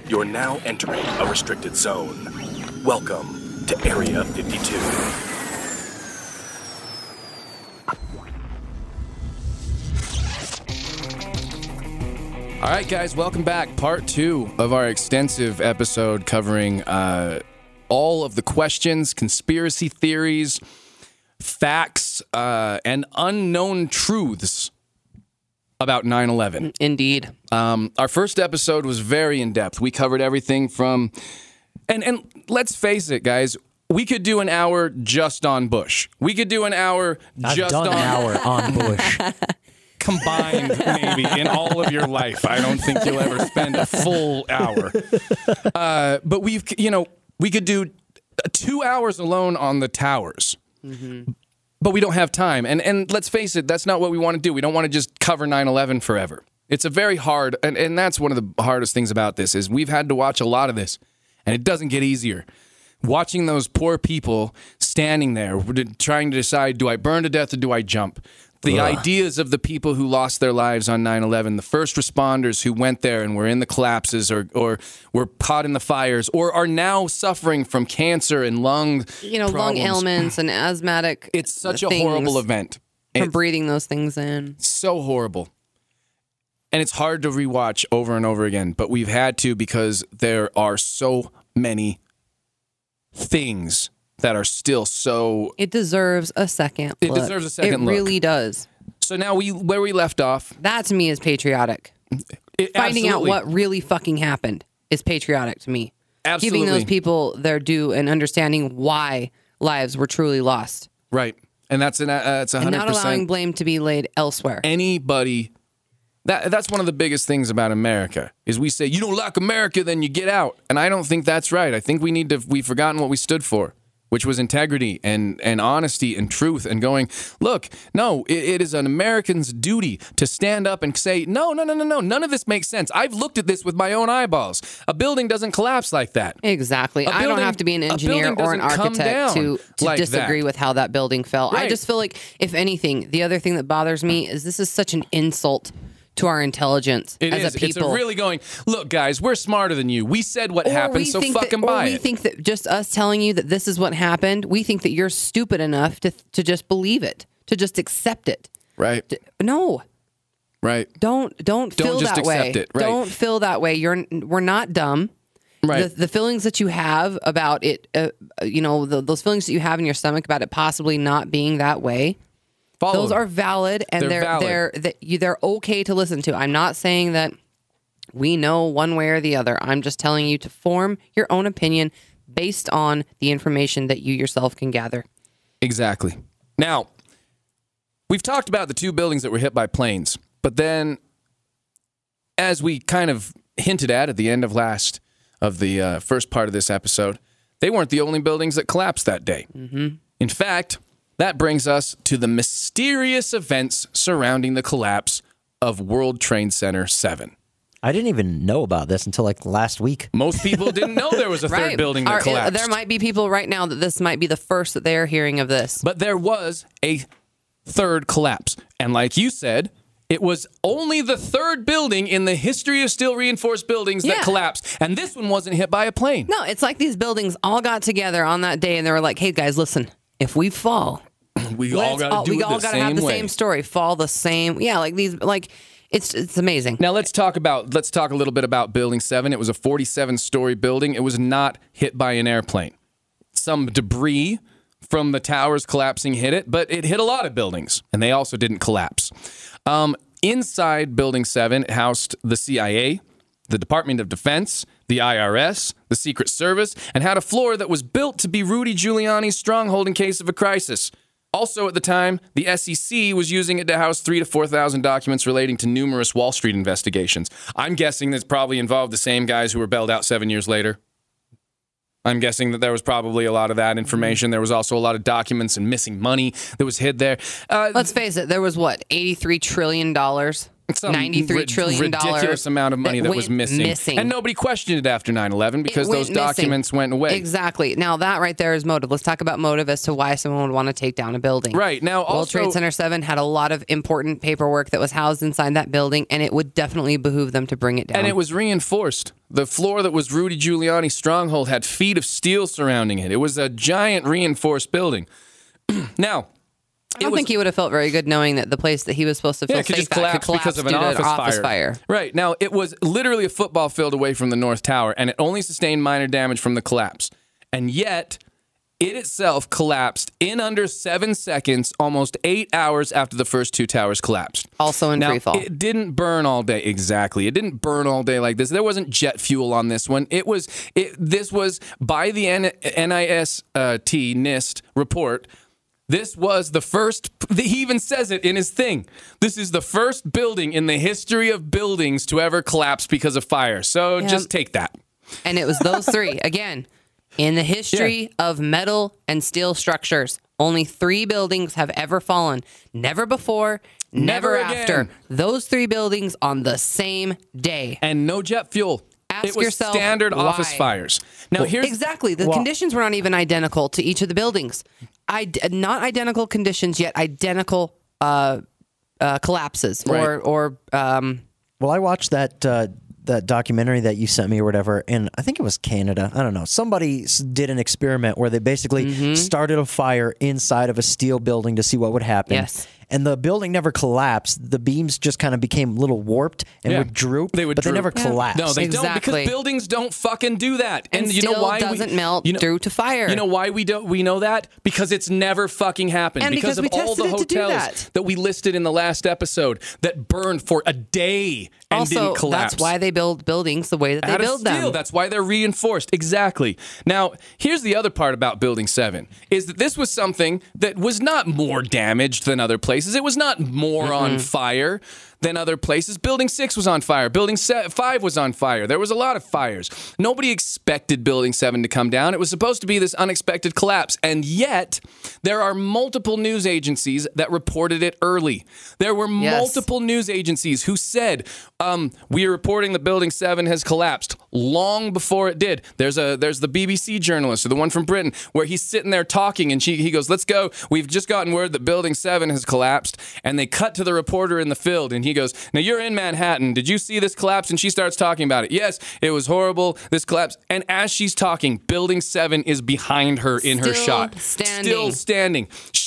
You're now entering a restricted zone. Welcome to Area 52. All right, guys, welcome back. Part 2 of our extensive episode covering all of the questions, conspiracy theories, facts, and unknown truths about 9/11. Indeed. Our first episode was very in-depth. We covered everything from... And let's face it, guys, we could do an hour just on Bush. We could do an hour just on... I've done an hour on Bush. Combined, maybe, in all of your life. I don't think you'll ever spend a full hour. But we could do 2 hours alone on the towers. Mm-hmm. But we don't have time. And let's face it, that's not what we want to do. We don't want to just cover 9/11 forever. It's a very hard, and that's one of the hardest things about this, is we've had to watch a lot of this, and it doesn't get easier. Watching those poor people standing there, trying to decide, do I burn to death or do I jump? The ideas of the people who lost their lives on 9/11, the first responders who went there and were in the collapses or were caught in the fires or are now suffering from cancer and lung problems. Lung ailments and asthmatic. It's such a horrible event. From breathing those things in. So horrible. And it's hard to rewatch over and over again, but we've had to because there are so many things that are still so... It deserves a second look. It deserves a second look. It really does. So now where we left off... That to me is patriotic. Finding out what really fucking happened is patriotic to me. Absolutely. Giving those people their due and understanding why lives were truly lost. Right. And that's 100%. And not allowing blame to be laid elsewhere. Anybody... That's one of the biggest things about America, is we say, you don't like America, then you get out. And I don't think that's right. I think we've forgotten what we stood for, which was integrity and honesty and truth and going, look, no, it is an American's duty to stand up and say, no, none of this makes sense. I've looked at this with my own eyeballs. A building doesn't collapse like that. Exactly. I don't have to be an engineer or an architect to like disagree with how that building fell. Right. I just feel like, if anything, the other thing that bothers me is this is such an insult to our intelligence as a people. It's really going, look, guys, we're smarter than you. We said what happened, so fucking buy it. Or we think that just us telling you that this is what happened, we think that you're stupid enough to just believe it, to just accept it. Right. No. Right. Don't feel just that way. Accept it. Right. Don't feel that way. We're not dumb. Right. The feelings that you have about it, those feelings that you have in your stomach about it possibly not being that way, those are valid, and they're okay to listen to. I'm not saying that we know one way or the other. I'm just telling you to form your own opinion based on the information that you yourself can gather. Exactly. Now, we've talked about the 2 buildings that were hit by planes, but then, as we kind of hinted at the end of the first part of this episode, they weren't the only buildings that collapsed that day. Mm-hmm. In fact, that brings us to the mysterious events surrounding the collapse of World Trade Center 7. I didn't even know about this until like last week. Most people didn't know there was a third building that collapsed. There might be people right now that this might be the first that they're hearing of this. But there was a third collapse. And like you said, it was only the third building in the history of steel reinforced buildings that collapsed. And this one wasn't hit by a plane. No, it's like these buildings all got together on that day and they were like, hey guys, listen, if we fall... We all got to have the same story. Fall the same. Yeah, like these. Like it's amazing. Now let's talk a little bit about Building 7. It was a 47-story building. It was not hit by an airplane. Some debris from the towers collapsing hit it, but it hit a lot of buildings, and they also didn't collapse. Inside Building 7 it housed the CIA, the Department of Defense, the IRS, the Secret Service, and had a floor that was built to be Rudy Giuliani's stronghold in case of a crisis. Also at the time, the SEC was using it to house 3,000 to 4,000 documents relating to numerous Wall Street investigations. I'm guessing this probably involved the same guys who were bailed out 7 years later. I'm guessing that there was probably a lot of that information. There was also a lot of documents and missing money that was hid there. Let's face it, there was $83 trillion some $93 trillion ridiculous amount of money that was missing. And nobody questioned it after 9/11 because those documents went away. Exactly. Now, that right there is motive. Let's talk about motive as to why someone would want to take down a building. Right. Now, World Trade Center 7 had a lot of important paperwork that was housed inside that building, and it would definitely behoove them to bring it down. And it was reinforced. The floor that was Rudy Giuliani's stronghold had feet of steel surrounding it. It was a giant reinforced building. Now, I don't think he would have felt very good knowing that the place that he was supposed to feel safe just collapse because of an office fire. Right. Now, it was literally a football field away from the North Tower, and it only sustained minor damage from the collapse. And yet, it itself collapsed in under 7 seconds, almost 8 hours after the first two towers collapsed. Also in free fall. It didn't burn all day. Exactly. It didn't burn all day like this. There wasn't jet fuel on this one. This was by the NIST report. This was the first, he even says it in his thing. This is the first building in the history of buildings to ever collapse because of fire. So just take that. And it was those three. Again, in the history of metal and steel structures, only 3 buildings have ever fallen. Never before, never after. Again. Those 3 buildings on the same day. And no jet fuel. Ask it was yourself standard why. office fires. Now here's exactly. The conditions were not even identical to each of the buildings. Not identical conditions, yet identical collapses. Right. Well, I watched that documentary that you sent me or whatever, and I think it was Canada. I don't know. Somebody did an experiment where they basically started a fire inside of a steel building to see what would happen. Yes. And the building never collapsed. The beams just kind of became a little warped and would droop, they never collapsed. No, they don't, because buildings don't fucking do that. And you know why doesn't melt through to fire. You know why we know that? Because it's never fucking happened. And because of all the hotels that we listed in the last episode that burned for a day and didn't collapse. That's why they build buildings the way that they build them. That's why they're reinforced. Exactly. Now, here's the other part about Building 7, is that this was something that was not more damaged than other places. It was not more on fire than other places. Building 6 was on fire. Building 5 was on fire. There was a lot of fires. Nobody expected Building 7 to come down. It was supposed to be this unexpected collapse. And yet, there are multiple news agencies that reported it early. There were multiple news agencies who said, we are reporting that Building 7 has collapsed long before it did. There's the BBC journalist, or the one from Britain, where he's sitting there talking, and he goes, let's go. We've just gotten word that Building 7 has collapsed. And they cut to the reporter in the field, and he goes, now you're in Manhattan. Did you see this collapse? And she starts talking about it. Yes, it was horrible, this collapse. And as she's talking, Building 7 is behind her in her shot. Still standing.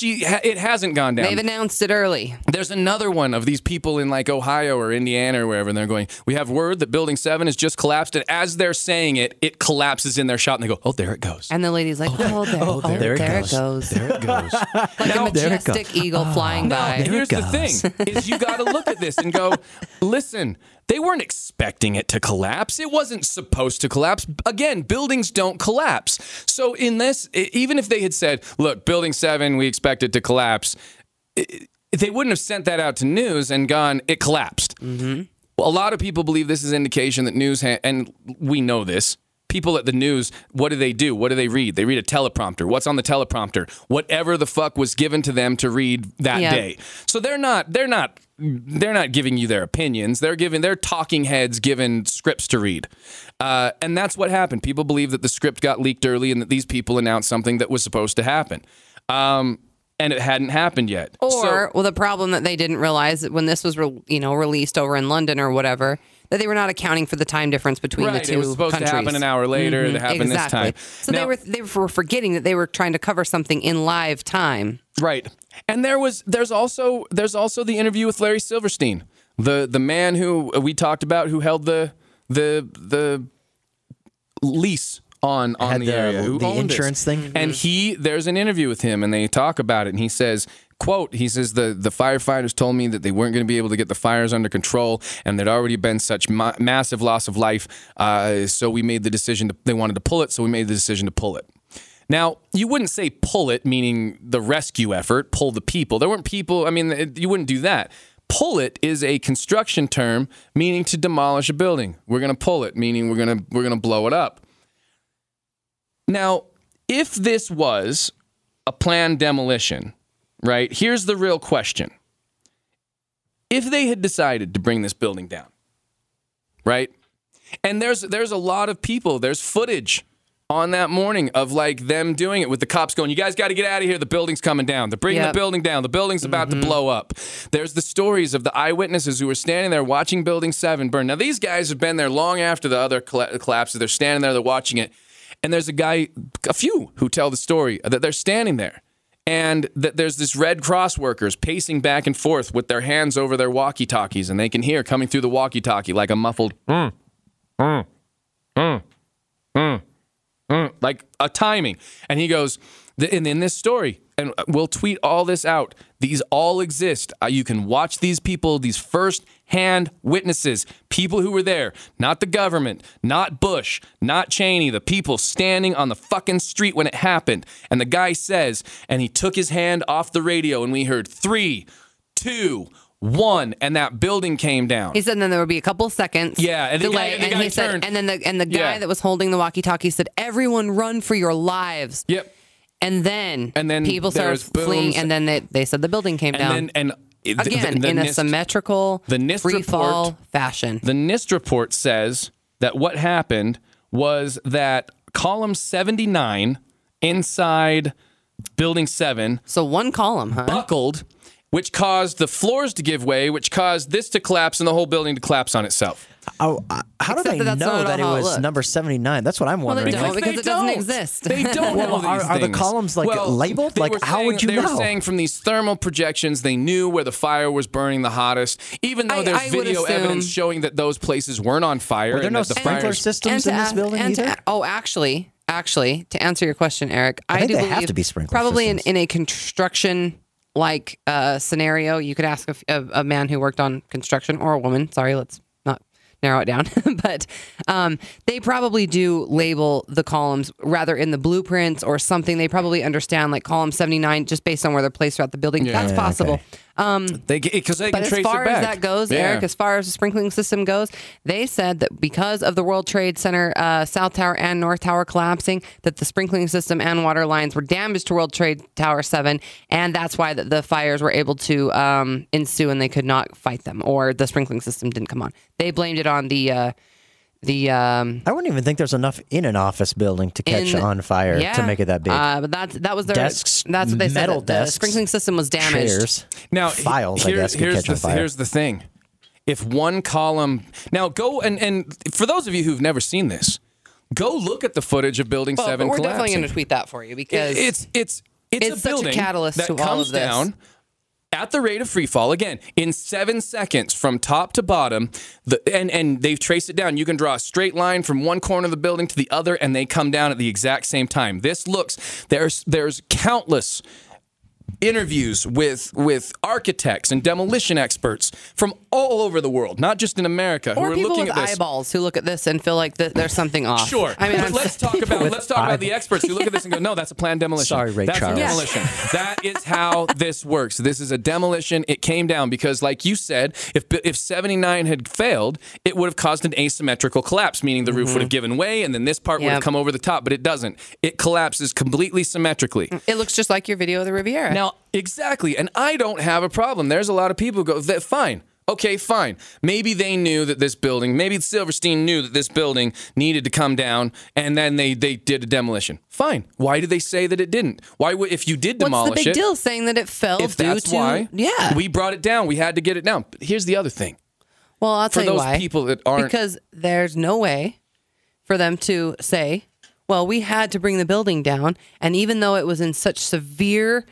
It hasn't gone down. They've announced it early. There's another one of these people in like Ohio or Indiana or wherever, and they're going, we have word that Building 7 has just collapsed. And as they're saying it, it collapses in their shot, and they go, oh, there it goes. And the lady's like, there it goes. There it goes. Like a majestic eagle flying by. Here's the thing, is you got to look at this and go, listen, they weren't expecting it to collapse. It wasn't supposed to collapse. Again, buildings don't collapse. So in this, even if they had said, look, Building 7, we expect it to collapse, they wouldn't have sent that out to news and gone, it collapsed. Well, a lot of people believe this is indication that news, and we know this, people at the news, what do? What do they read? They read a teleprompter. What's on the teleprompter? Whatever the fuck was given to them to read that day. So they're not giving you their opinions. They're talking heads given scripts to read. And that's what happened. People believe that the script got leaked early and that these people announced something that was supposed to happen. And it hadn't happened yet. Or the problem that they didn't realize that when this was released over in London or whatever, that they were not accounting for the time difference between the two countries. It was supposed to happen an hour later. It happened this time. So now, they were forgetting that they were trying to cover something in live time. Right. And there's also the interview with Larry Silverstein, the man who we talked about, who held the lease on the area, who the owned insurance this. thing. And there's an interview with him, and they talk about it, and he says, quote, the firefighters told me that they weren't going to be able to get the fires under control, and there'd already been such massive loss of life, so we made the decision they wanted to pull it, so we made the decision to pull it. Now, you wouldn't say pull it, meaning the rescue effort, pull the people. There weren't people, you wouldn't do that. Pull it is a construction term meaning to demolish a building. We're going to pull it, meaning we're going to blow it up. Now, if this was a planned demolition, right, here's the real question. if they had decided to bring this building down, right? And there's a lot of people, there's footage on that morning of like them doing it with the cops going, you guys got to get out of here. The building's coming down. They're bringing the building down. The building's about to blow up. There's the stories of the eyewitnesses who were standing there watching Building 7 burn. Now, these guys have been there long after the other collapses. They're standing there, they're watching it. And there's a few who tell the story that they're standing there. And that there's this Red Cross workers pacing back and forth with their hands over their walkie-talkies. And they can hear coming through the walkie-talkie like a muffled like a timing. And he goes, in this story, and we'll tweet all this out, these all exist. You can watch these people, these first-hand witnesses, people who were there, not the government, not Bush, not Cheney, the people standing on the fucking street when it happened. And the guy says, and he took his hand off the radio, and we heard 3, 2, 1, and that building came down. He said, and then there would be a couple seconds. Yeah, and delay, the guy he turned. said, and the guy that was holding the walkie-talkie said, "Everyone, run for your lives." Yep. And then people started fleeing, and then they said the building came down. Again, in a symmetrical, free fall fashion. The NIST report says that what happened was that column 79 inside Building 7. So one column, huh? Buckled, which caused the floors to give way, which caused this to collapse and the whole building to collapse on itself. Oh, how do they know that it was number 79? That's what I'm wondering. Well, they don't, because it doesn't exist. They don't know these Are the columns labeled? Like, how would you know? They were saying from these thermal projections, they knew where the fire was burning the hottest, even though there's video evidence showing that those places weren't on fire. Were there no sprinkler systems in this building either? Actually, to answer your question, Eric, I think do they believe have to be sprinkler probably systems. in a construction scenario. You could ask a man who worked on construction, or a woman. Sorry, let's not narrow it down. But they probably do label the columns rather in the blueprints or something. They probably understand like column 79 just based on where they're placed throughout the building. That's possible. Okay. Because they can but trace as far it back. as that goes, Eric, as far as the sprinkling system goes, they said that because of the World Trade Center South Tower and North Tower collapsing, that the sprinkling system and water lines were damaged to World Trade Tower 7, and that's why the fires were able to ensue and they could not fight them, or the sprinkling system didn't come on. They blamed it on the I wouldn't even think there's enough in an office building to catch on fire to make it that big. But that was their desks. That's what they metal said. desks, the sprinkling system was damaged. Chairs, now files. I guess could catch on fire. Here's the thing: if one column, now go and for those of you who've never seen this, go look at the footage of Building 7 we're collapsing. definitely going to tweet that for you because it's a such building a catalyst that to comes all of this. down at the rate of free fall, again, in 7 seconds from top to bottom, and they've traced it down. You can draw a straight line from one corner of the building to the other, and they come down at the exact same time. This looks, there's countless interviews with architects and demolition experts from all over the world, not just in America, who or are people looking with at this. eyeballs who look at this and feel like there's something off. Sure. I mean, but let's talk about the experts who look at this and go, no, that's a planned demolition. Sorry, Ray That's Charles. a demolition. That is how this works. This is a demolition. It came down because, like you said, if 79 had failed, it would have caused an asymmetrical collapse, meaning the roof would have given way and then this part would have come over the top, but it doesn't. It collapses completely symmetrically. It looks just like your video of the Riviera. Now, exactly. And I don't have a problem. There's a lot of people who go, fine. Okay, fine. Maybe they knew that this building, maybe Silverstein knew that this building needed to come down, and then they did a demolition. Fine. Why did they say that it didn't? Why would, if you did demolish it? What's the big deal saying that it fell if due that's to... why, yeah. we brought it down. We had to get it down. But here's the other thing. Well, I'll tell you why. For those people that aren't... Because there's no way for them to say, well, we had to bring the building down, and even though it was in such severe...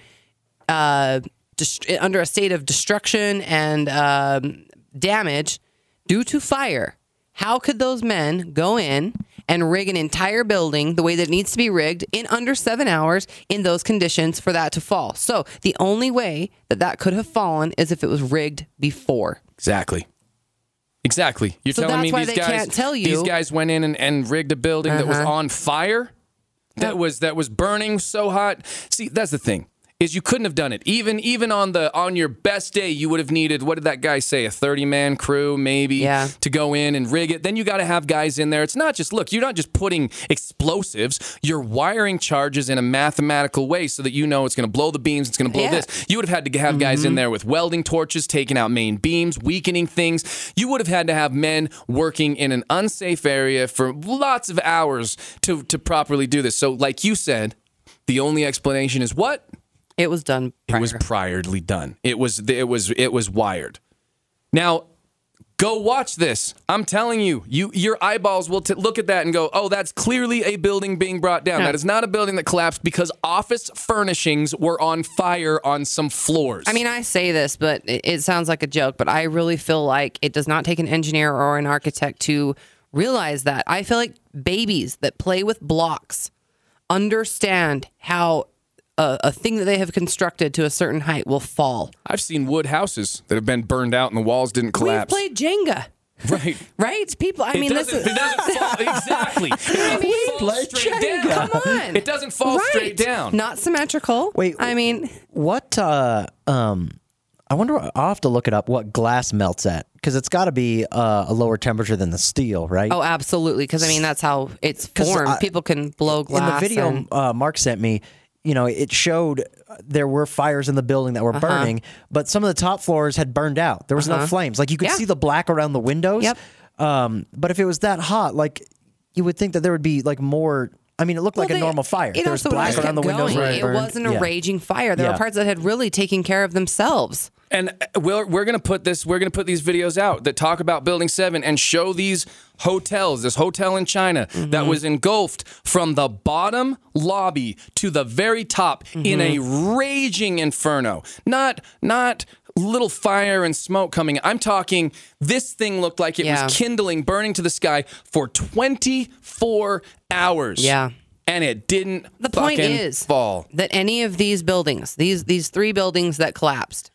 under a state of destruction and damage due to fire, how could those men go in and rig an entire building the way that it needs to be rigged in under 7 hours in those conditions for that to fall? So the only way that could have fallen is if it was rigged before. Exactly. You're So telling me that's why they can't tell you. These guys went in and rigged a building that was on fire, that was burning so hot. See, that's the thing. is you couldn't have done it. Even on your best day, you would have needed, what did that guy say, a 30-man crew maybe to go in and rig it. Then you got to have guys in there. It's not just, look, you're not just putting explosives. You're wiring charges in a mathematical way so that you know it's going to blow the beams, it's going to blow this. You would have had to have guys in there with welding torches, taking out main beams, weakening things. You would have had to have men working in an unsafe area for lots of hours to properly do this. So like you said, the only explanation is what? It was done prior. It was priorly done. It was wired. Now, go watch this. I'm telling you, your eyeballs will look at that and go, oh, that's clearly a building being brought down. That is not a building that collapsed because office furnishings were on fire on some floors. I mean, I say this, but it sounds like a joke, but I really feel like it does not take an engineer or an architect to realize that. I feel like babies that play with blocks understand how a thing that they have constructed to a certain height will fall. I've seen wood houses that have been burned out and the walls didn't collapse. We've played Jenga. Right. Right? People, I mean, this is... It doesn't fall, exactly. It doesn't fall straight down. Come on. It doesn't fall straight down. Not symmetrical. Wait, I mean... What, I wonder, I'll have to look it up, what glass melts at. Because it's got to be a lower temperature than the steel, right? Oh, absolutely. Because, I mean, that's how it's formed. People can blow glass. In the video Mark sent me, it showed there were fires in the building that were burning, but some of the top floors had burned out. There was no flames. Like, you could see the black around the windows. Yep. But if it was that hot, like, you would think that there would be, like, more... I mean, it looked like a normal fire. There was black around the windows where it burned. It wasn't a raging fire. There were parts that had really taken care of themselves. And we're going to put these videos out that talk about Building 7 and show these hotels, this hotel in China that was engulfed from the bottom lobby to the very top in a raging inferno. Not little fire and smoke coming. I'm talking, this thing looked like it was kindling, burning to the sky for 24 hours. Yeah. And it didn't The point is fall. That any of these buildings, these 3 buildings that collapsed,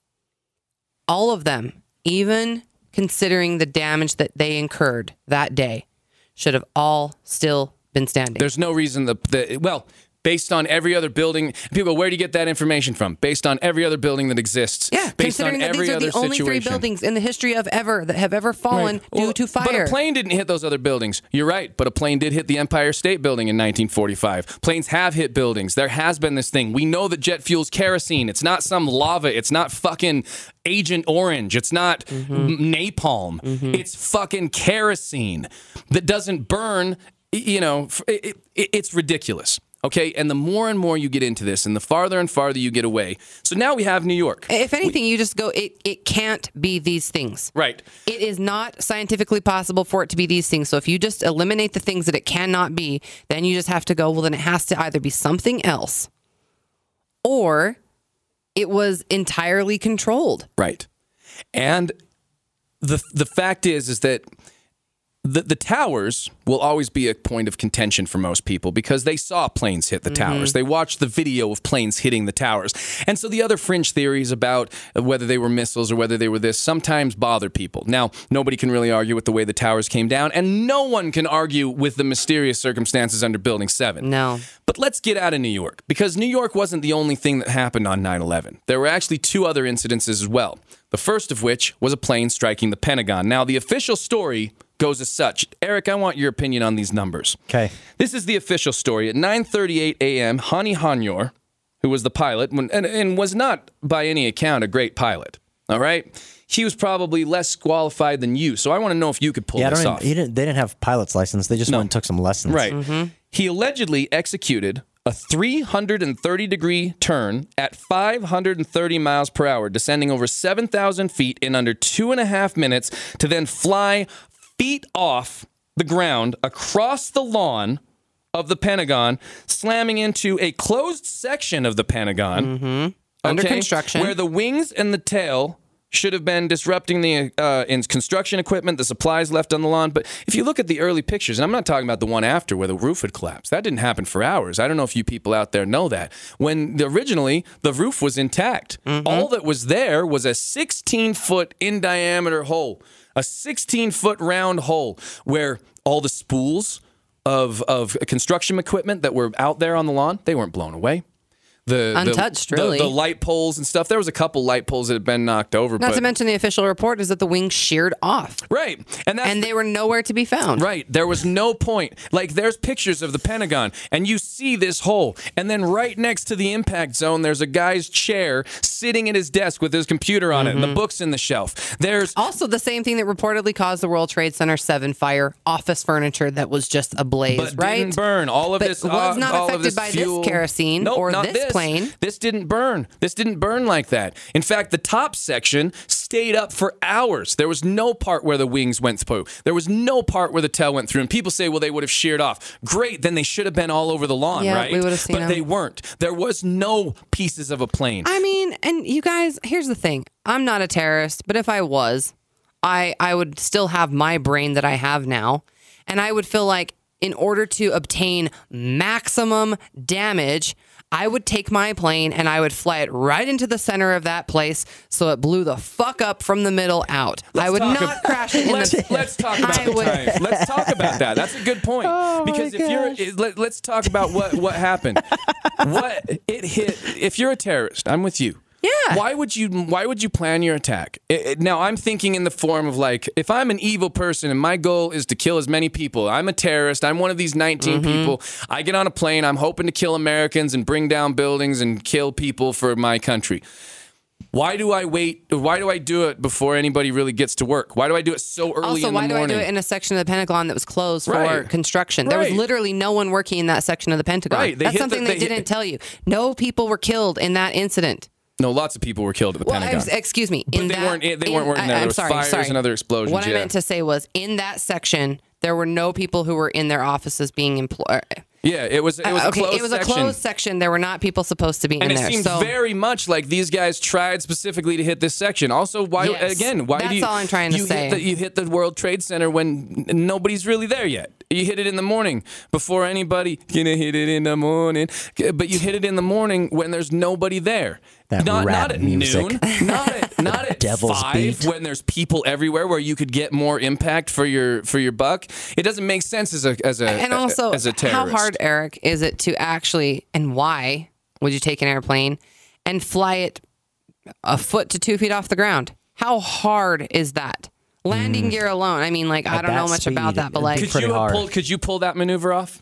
all of them, even considering the damage that they incurred that day, should have all still been standing. There's no reason based on every other building, people go, where do you get that information from? Based on every other building that exists. Yeah, based considering on that every these are other the only 3 buildings in the history of ever that have ever fallen due to fire. But a plane didn't hit those other buildings. You're right, but a plane did hit the Empire State Building in 1945. Planes have hit buildings. There has been this thing. We know that jet fuel's kerosene. It's not some lava. It's not fucking Agent Orange. It's not napalm. It's fucking kerosene that doesn't burn. It's ridiculous. Okay, and the more and more you get into this, and the farther and farther you get away. So now we have New York. If anything, you just go, it can't be these things. Right. It is not scientifically possible for it to be these things. So if you just eliminate the things that it cannot be, then you just have to go, well, then it has to either be something else, or it was entirely controlled. Right. And the fact is that the towers will always be a point of contention for most people because they saw planes hit the towers. They watched the video of planes hitting the towers. And so the other fringe theories about whether they were missiles or whether they were this sometimes bother people. Now, nobody can really argue with the way the towers came down, and no one can argue with the mysterious circumstances under Building 7. No. But let's get out of New York, because New York wasn't the only thing that happened on 9/11. There were actually 2 other incidences as well. The first of which was a plane striking the Pentagon. Now, the official story goes as such. Eric, I want your opinion on these numbers. Okay. This is the official story. At 9:38 a.m., Hani Hanyor, who was the pilot, and was not by any account a great pilot, all right? He was probably less qualified than you, so I want to know if you could pull this off. They didn't have pilot's license. They just went and took some lessons. Right. He allegedly executed a 330-degree turn at 530 miles per hour, descending over 7,000 feet in under 2.5 minutes to then fly feet off the ground across the lawn of the Pentagon, slamming into a closed section of the Pentagon. Under construction. Where the wings and the tail should have been disrupting the construction equipment, the supplies left on the lawn. But if you look at the early pictures, and I'm not talking about the one after where the roof had collapsed. That didn't happen for hours. I don't know if you people out there know that. When originally the roof was intact, all that was there was a 16-foot in diameter hole, a 16-foot round hole where all the spools of construction equipment that were out there on the lawn, they weren't blown away. untouched, really. The light poles and stuff. There was a couple light poles that had been knocked over. Not to mention the official report is that the wings sheared off. Right. And they were nowhere to be found. Right. There was no point. Like, there's pictures of the Pentagon, and you see this hole. And then right next to the impact zone, there's a guy's chair sitting at his desk with his computer on it and the books in the shelf. There's also the same thing that reportedly caused the World Trade Center 7 fire, office furniture that was just ablaze, but right? Didn't burn. All of this was not all affected of this by fuel. this kerosene or this plane. This didn't burn. This didn't burn like that. In fact, the top section stayed up for hours. There was no part where the wings went through. There was no part where the tail went through. And people say, well, they would have sheared off. Great, then they should have been all over the lawn, right? We would have seen But they weren't. There was no pieces of a plane. I mean, and you guys, here's the thing. I'm not a terrorist, but if I was, I would still have my brain that I have now. And I would feel like in order to obtain maximum damage, I would take my plane and I would fly it right into the center of that place so it blew the fuck up from the middle out. I would not crash it in the... Let's talk about the time. Let's talk about that. That's a good point. Because let's talk about what happened. What it hit. If you're a terrorist, I'm with you. Yeah. Why would you plan your attack? Now, I'm thinking in the form of, like, if I'm an evil person and my goal is to kill as many people, I'm a terrorist, I'm one of these 19 people, I get on a plane, I'm hoping to kill Americans and bring down buildings and kill people for my country. Why do I wait? Why do I do it before anybody really gets to work? Why do I do it so early in the morning? Also, why do I do it in a section of the Pentagon that was closed for construction? There was literally no one working in that section of the Pentagon. Right. That's something they didn't tell you. No people were killed in that incident. No, lots of people were killed at the Pentagon. Excuse me. But they weren't working there. There was fires and other explosions. What I meant to say was, in that section, there were no people who were in their offices being employed. Yeah, it was a closed section. It was a closed section. There were not people supposed to be in there. And it seemed very much like these guys tried specifically to hit this section. Also, why do you... That's all I'm trying to say. You hit the World Trade Center when nobody's really there yet. You hit it in the morning before anybody... Gonna hit it in the morning. But you hit it in the morning when there's nobody there. Not at music. Noon. Not at Devil's 5 beat. when there's people everywhere where you could get more impact for your buck. It doesn't make sense as a terrorist. How hard, Eric, is it to actually, and why would you take an airplane and fly it a foot to 2 feet off the ground? How hard is that? Landing gear alone. I mean, like, I don't know much about that, but like, could you pull that maneuver off?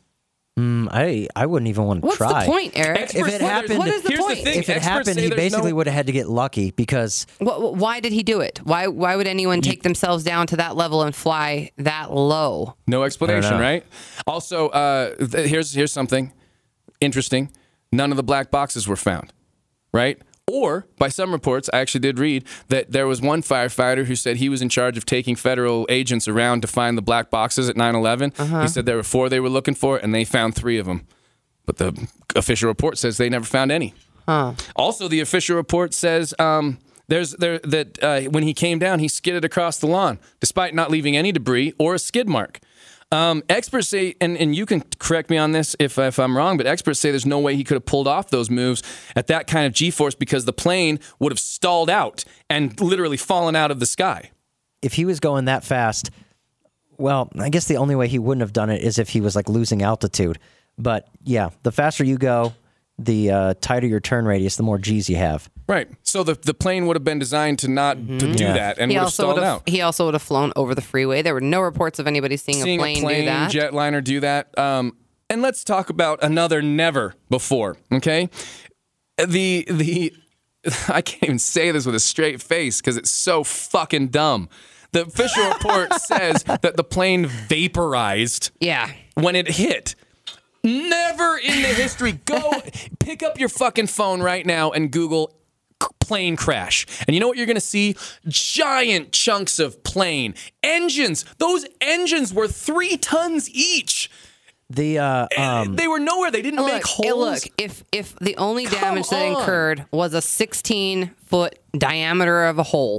I wouldn't even want to try. What's the point, Eric? If it happened, what is the point? If it happened, he basically would have had to get lucky because... Why did he do it? Why would anyone take themselves down to that level and fly that low? No explanation, right? Also, here's something interesting. None of the black boxes were found, right? Or, by some reports, I actually did read that there was one firefighter who said he was in charge of taking federal agents around to find the black boxes at 9/11. He said there were 4 they were looking for, and they found 3 of them. But the official report says they never found any. Also, the official report says when he came down, he skidded across the lawn, despite not leaving any debris or a skid mark. Experts say, and you can correct me on this if I'm wrong, but experts say there's no way he could have pulled off those moves at that kind of G-force because the plane would have stalled out and literally fallen out of the sky. If he was going that fast, well, I guess the only way he wouldn't have done it is if he was like losing altitude. But yeah, the faster you go, the tighter your turn radius, the more G's you have. Right. So the plane would have been designed to not to do that and would have stalled out. He also would have flown over the freeway. There were no reports of anybody seeing a plane do that. Jetliner do that. And let's talk about another never before, okay? The I can't even say this with a straight face because it's so fucking dumb. The official report says that the plane vaporized when it hit. Never in the history. Go pick up your fucking phone right now and Google plane crash. And you know what you're going to see? Giant chunks of plane. Engines. Those engines were 3 tons each. They were nowhere. They didn't make holes. Look, if the only damage that incurred was a 16-foot diameter of a hole,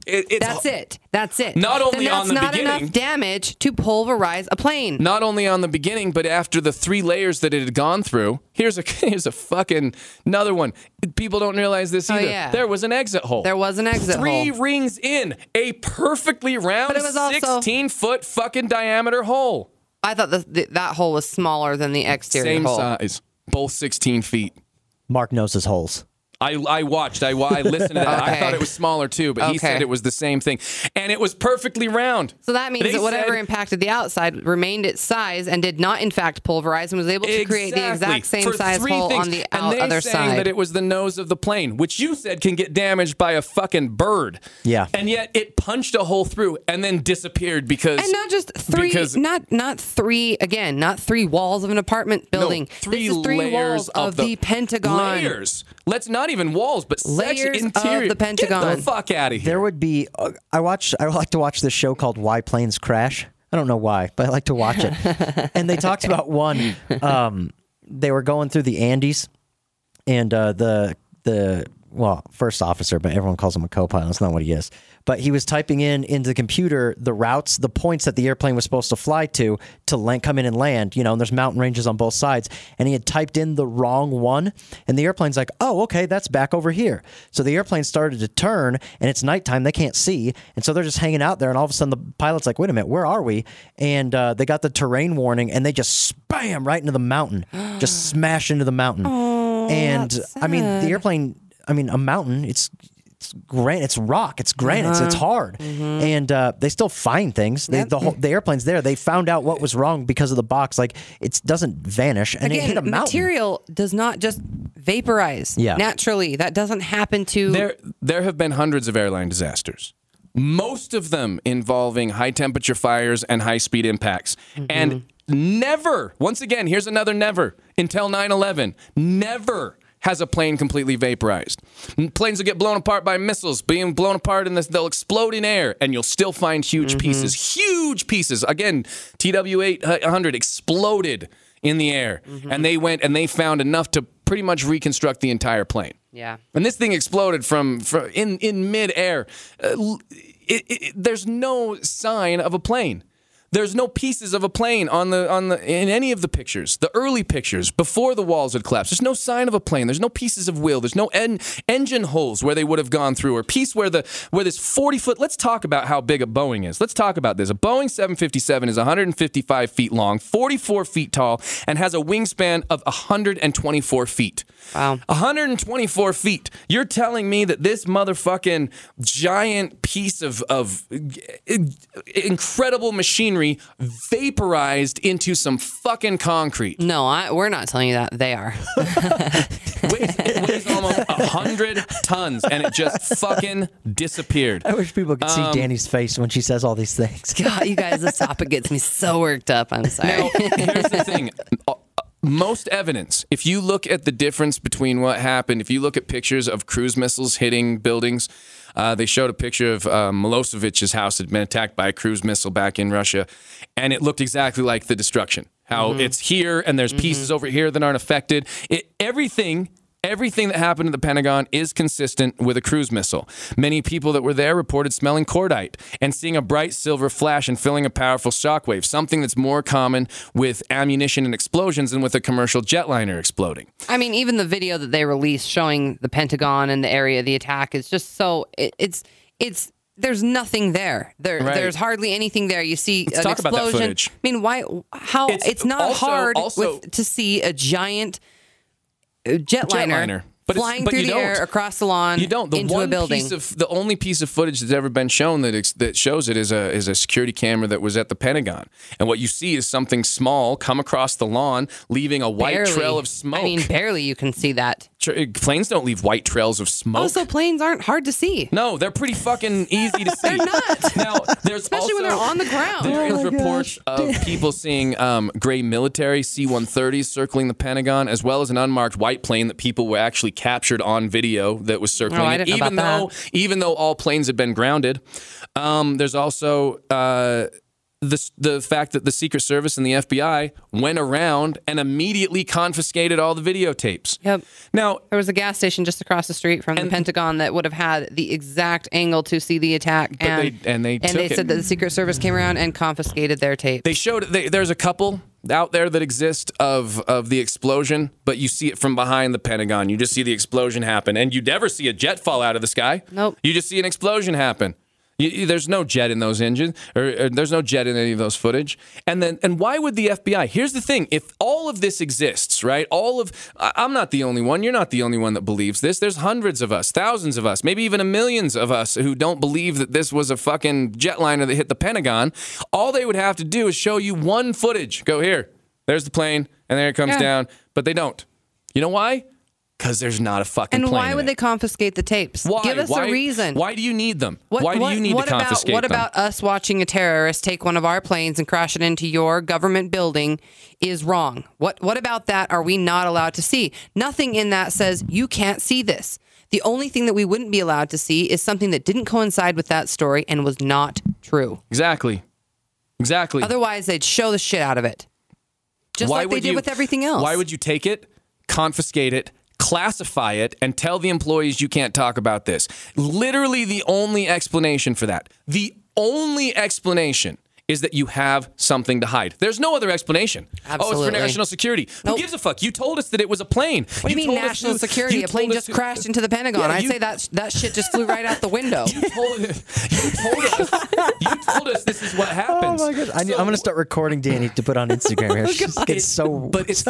That's it. Not only on the beginning. That's not enough damage to pulverize a plane. Not only on the beginning, but after the 3 layers that it had gone through. Here's a fucking another one. People don't realize this either. Yeah. There was an exit hole. There was an exit hole. 3 rings in a perfectly round 16-foot fucking diameter hole. I thought that hole was smaller than the exterior hole. Same size. Both 16 feet. Mark knows his holes. I watched. I listened to that. Okay. I thought it was smaller too, but he said it was the same thing. And it was perfectly round. So that means that whatever impacted the outside remained its size and did not, in fact, pulverize and was able to create the exact same size hole on the other side. And they that it was the nose of the plane, which you said can get damaged by a fucking bird. Yeah. And yet it punched a hole through and then disappeared because... And not just not three walls of an apartment building. No, three walls of the Pentagon. Layers. Let's not even walls, but layers interior. Of the Pentagon. Get the fuck out of here. There would be. I like to watch this show called Why Planes Crash. I don't know why, but I like to watch it. And they talked about one. They were going through the Andes, and the first officer, but everyone calls him a co-pilot. That's not what he is. But he was typing into the computer the routes, the points that the airplane was supposed to fly to come in and land, and there's mountain ranges on both sides. And he had typed in the wrong one. And the airplane's like, oh, okay, that's back over here. So the airplane started to turn, and it's nighttime. They can't see. And so they're just hanging out there. And all of a sudden, the pilot's like, wait a minute, where are we? And they got the terrain warning, and they just spam right into the mountain, just smash into the mountain. Oh, and I mean, the airplane... a mountain, it's granite, it's rock, it's granite, it's hard. And they still find things. The airplane's there. They found out what was wrong because of the box. Like, it doesn't vanish, and it hit a mountain. Material does not just vaporize naturally. That doesn't happen to... There have been hundreds of airline disasters. Most of them involving high-temperature fires and high-speed impacts. And never, once again, here's another never, until 9/11, never has a plane completely vaporized. Planes will get blown apart by missiles, being blown apart, and they'll explode in air, and you'll still find huge pieces. Again, TW-800 exploded in the air, and they went and they found enough to pretty much reconstruct the entire plane. Yeah. And this thing exploded from in midair. There's no sign of a plane. There's no pieces of a plane in any of the pictures, the early pictures before the walls had collapsed. There's no sign of a plane. There's no pieces of wheel. There's no engine holes where they would have gone through, or piece where this 40-foot. Let's talk about how big a Boeing is. Let's talk about this. A Boeing 757 is 155 feet long, 44 feet tall, and has a wingspan of 124 feet. Wow. 124 feet. You're telling me that this motherfucking giant piece of incredible machinery vaporized into some fucking concrete? No, we're not telling you that. They are. It weighs almost 100 tons, and it just fucking disappeared. I wish people could see Danny's face when she says all these things. God, you guys, this topic gets me so worked up. I'm sorry. Now, here's the thing. Most evidence, if you look at the difference between what happened, if you look at pictures of cruise missiles hitting buildings, they showed a picture of Milosevic's house had been attacked by a cruise missile back in Russia, and it looked exactly like the destruction. How it's here, and there's pieces over here that aren't affected. Everything that happened at the Pentagon is consistent with a cruise missile. Many people that were there reported smelling cordite and seeing a bright silver flash and feeling a powerful shockwave, something that's more common with ammunition and explosions than with a commercial jetliner exploding. I mean, even the video that they released showing the Pentagon and the area of the attack is just so... It's there's nothing there. There's hardly anything there. You see an explosion. About that footage. I mean, why? How? It's not hard to see a giant... jetliner flying through the air across the lawn into a building. The only piece of footage that's ever been shown that shows it is a security camera that was at the Pentagon. And what you see is something small come across the lawn, leaving a white trail of smoke. I mean, barely you can see that. Planes don't leave white trails of smoke. Also, planes aren't hard to see. No, they're pretty fucking easy to see. They're not. Now, especially when they're on the ground. There is reports of people seeing gray military C-130s circling the Pentagon, as well as an unmarked white plane that people were actually captured on video that was circling. I didn't know about that. Even though all planes had been grounded. There's also the fact that the Secret Service and the FBI went around and immediately confiscated all the videotapes. Yep. Now, there was a gas station just across the street from the Pentagon that would have had the exact angle to see the attack, and they said that the Secret Service came around and confiscated their tape. They showed there's a couple out there that exist of the explosion, but you see it from behind the Pentagon. You just see the explosion happen, and you never see a jet fall out of the sky. Nope. You just see an explosion happen. There's no jet in those engines, or there's no jet in any of those footage. And why would the FBI? Here's the thing: if all of this exists, right? I'm not the only one. You're not the only one that believes this. There's hundreds of us, thousands of us, maybe even millions of us who don't believe that this was a fucking jetliner that hit the Pentagon. All they would have to do is show you one footage. Go here. There's the plane, and there it comes down. But they don't. You know why? Because there's not a fucking plane. And why would they confiscate the tapes? Why? Give us a reason. Why do you need them? Why do you need to confiscate them? What about us watching a terrorist take one of our planes and crash it into your government building is wrong? What about that are we not allowed to see? Nothing in that says you can't see this. The only thing that we wouldn't be allowed to see is something that didn't coincide with that story and was not true. Exactly. Otherwise, they'd show the shit out of it. Just like they did with everything else. Why would you take it, confiscate it, classify it, and tell the employees you can't talk about this? Literally the only explanation for that. The only explanation is that you have something to hide. There's no other explanation. Absolutely. Oh, it's for national security. Nope. Who gives a fuck? You told us that it was a plane. What do you mean national security? A plane just crashed into the Pentagon. I'd say that shit just flew right out the window. You told us this is what happens. Oh my God. I'm going to start recording Danny to put on Instagram here. It's so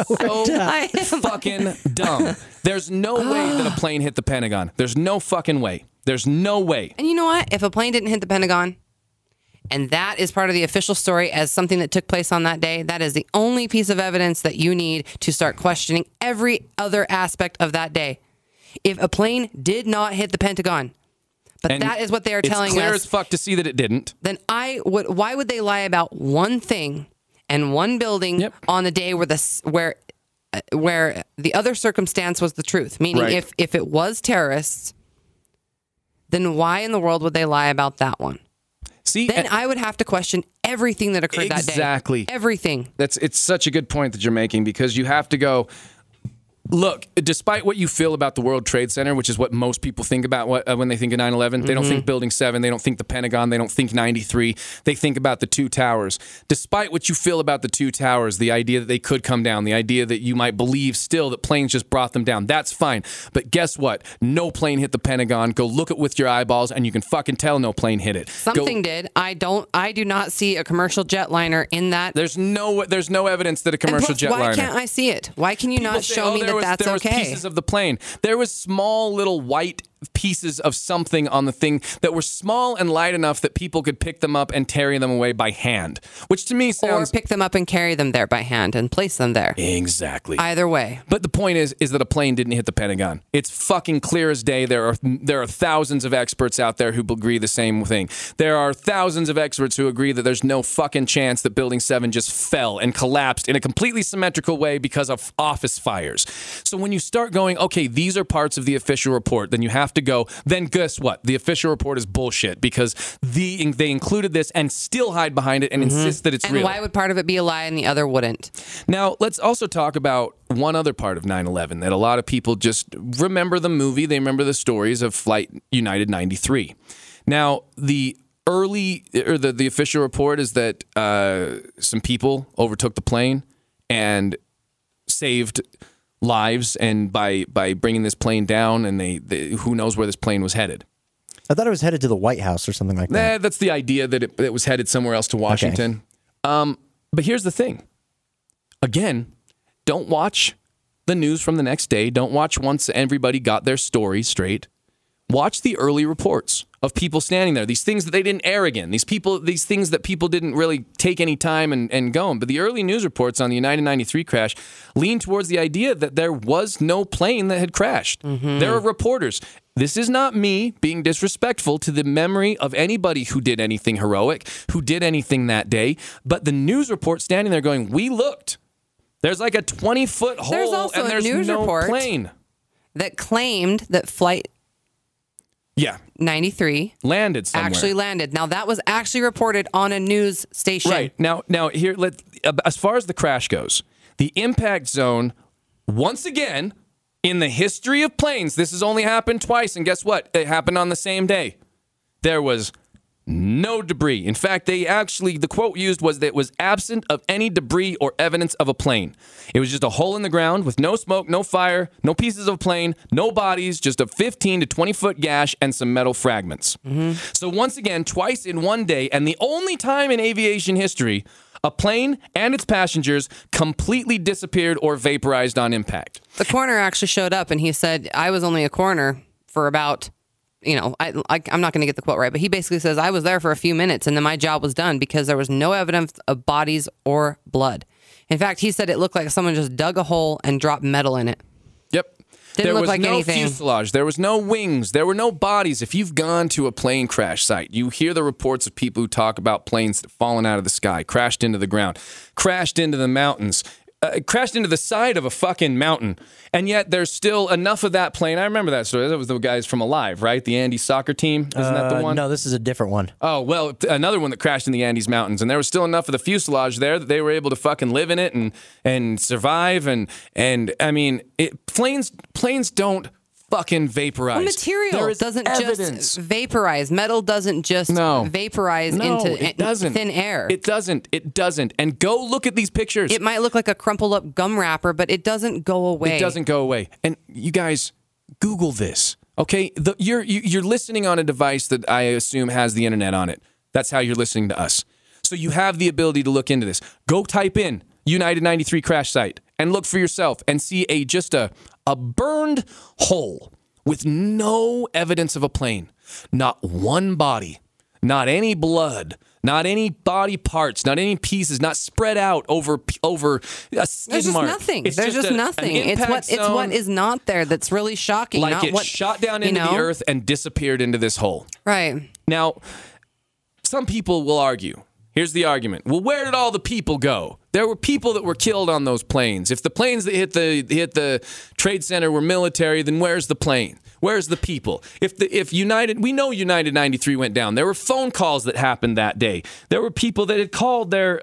fucking dumb. There's no way that a plane hit the Pentagon. There's no fucking way. There's no way. And you know what? If a plane didn't hit the Pentagon, and that is part of the official story as something that took place on that day, that is the only piece of evidence that you need to start questioning every other aspect of that day. If a plane did not hit the Pentagon, but that is what they are telling us. It's clear as fuck to see that it didn't. Then why would they lie about one thing and one building on the day where the other circumstance was the truth? Meaning, if it was terrorists, then why in the world would they lie about that one? See, then I would have to question everything that occurred that day. Exactly. Everything. It's such a good point that you're making, because you have to go, look, despite what you feel about the World Trade Center, which is what most people think about when they think of 9/11, they don't think Building 7, they don't think the Pentagon, they don't think 93, they think about the two towers. Despite what you feel about the two towers, the idea that they could come down, the idea that you might believe still that planes just brought them down, that's fine. But guess what? No plane hit the Pentagon. Go look at it with your eyeballs, and you can fucking tell no plane hit it. Something did. I do not see a commercial jetliner in that. There's no evidence that a commercial jetliner. Why can't I see it? Why can you not show me that that's okay? There was pieces of the plane. There was small little white pieces of something on the thing that were small and light enough that people could pick them up and carry them away by hand, which to me sounds... Or pick them up and carry them there by hand and place them there. Exactly. Either way. But the point is that a plane didn't hit the Pentagon. It's fucking clear as day. There are thousands of experts out there who agree the same thing. There are thousands of experts who agree that there's no fucking chance that Building 7 just fell and collapsed in a completely symmetrical way because of office fires. So when you start going, okay, these are parts of the official report, then you have to go, then guess what? The official report is bullshit because they included this and still hide behind it and insist that it's real. And why would part of it be a lie and the other wouldn't? Now, let's also talk about one other part of 9/11 that a lot of people just remember the movie, they remember the stories of Flight United 93. Now, the official report is that some people overtook the plane and saved lives, and by bringing this plane down, and they who knows where this plane was headed. I thought it was headed to the White House or something like that. That's the idea, that it was headed somewhere else to Washington. Okay. But here's the thing. Again, don't watch the news from the next day. Don't watch once everybody got their story straight. Watch the early reports of people standing there. These things that they didn't air again. These things that people didn't really take any time and go on. But the early news reports on the United 93 crash lean towards the idea that there was no plane that had crashed. There are reporters. This is not me being disrespectful to the memory of anybody who did anything heroic, who did anything that day. But the news report standing there going, we looked. There's like a 20-foot hole and there's no plane. That claimed that Flight 93 landed somewhere. Actually landed. Now that was actually reported on a news station. Right. Now here, as far as the crash goes, the impact zone, once again, in the history of planes, this has only happened twice, and guess what? It happened on the same day. There was No debris. In fact, the quote used was that it was absent of any debris or evidence of a plane. It was just a hole in the ground with no smoke, no fire, no pieces of a plane, no bodies, just a 15 to 20 foot gash and some metal fragments. So once again, twice in one day, and the only time in aviation history, a plane and its passengers completely disappeared or vaporized on impact. The coroner actually showed up and he said, I was only a coroner for about... I'm not going to get the quote right, but he basically says, I was there for a few minutes and then my job was done because there was no evidence of bodies or blood. In fact, he said it looked like someone just dug a hole and dropped metal in it. Yep. Didn't look like anything. There was no fuselage. There was no wings. There were no bodies. If you've gone to a plane crash site, you hear the reports of people who talk about planes that fallen out of the sky, crashed into the ground, crashed into the mountains, crashed into the side of a fucking mountain, and yet there's still enough of that plane. I remember that story. That was the guys from Alive, right? The Andes soccer team. Isn't that the one? No, this is a different one. Oh, well, another one that crashed in the Andes Mountains, and there was still enough of the fuselage there that they were able to fucking live in it and survive. And I mean, planes don't fucking vaporize. Well, material doesn't just vaporize. Metal doesn't just vaporize into thin air. It doesn't. And go look at these pictures. It might look like a crumpled up gum wrapper, but it doesn't go away. It doesn't go away. And you guys, Google this, okay? You're listening on a device that I assume has the internet on it. That's how you're listening to us. So you have the ability to look into this. Go type in United 93 crash site and look for yourself and see just a burned hole with no evidence of a plane. Not one body, not any blood, not any body parts, not any pieces, not spread out over a skid mark. There's just nothing. It's what is not there that's really shocking. Like not it what, shot down into the earth and disappeared into this hole. Right. Now, some people will argue. Here's the argument. Well, where did all the people go? There were people that were killed on those planes. If the planes that hit the Trade Center were military, then where's the plane? Where's the people? If United, we know United 93 went down. There were phone calls that happened that day. There were people that had called their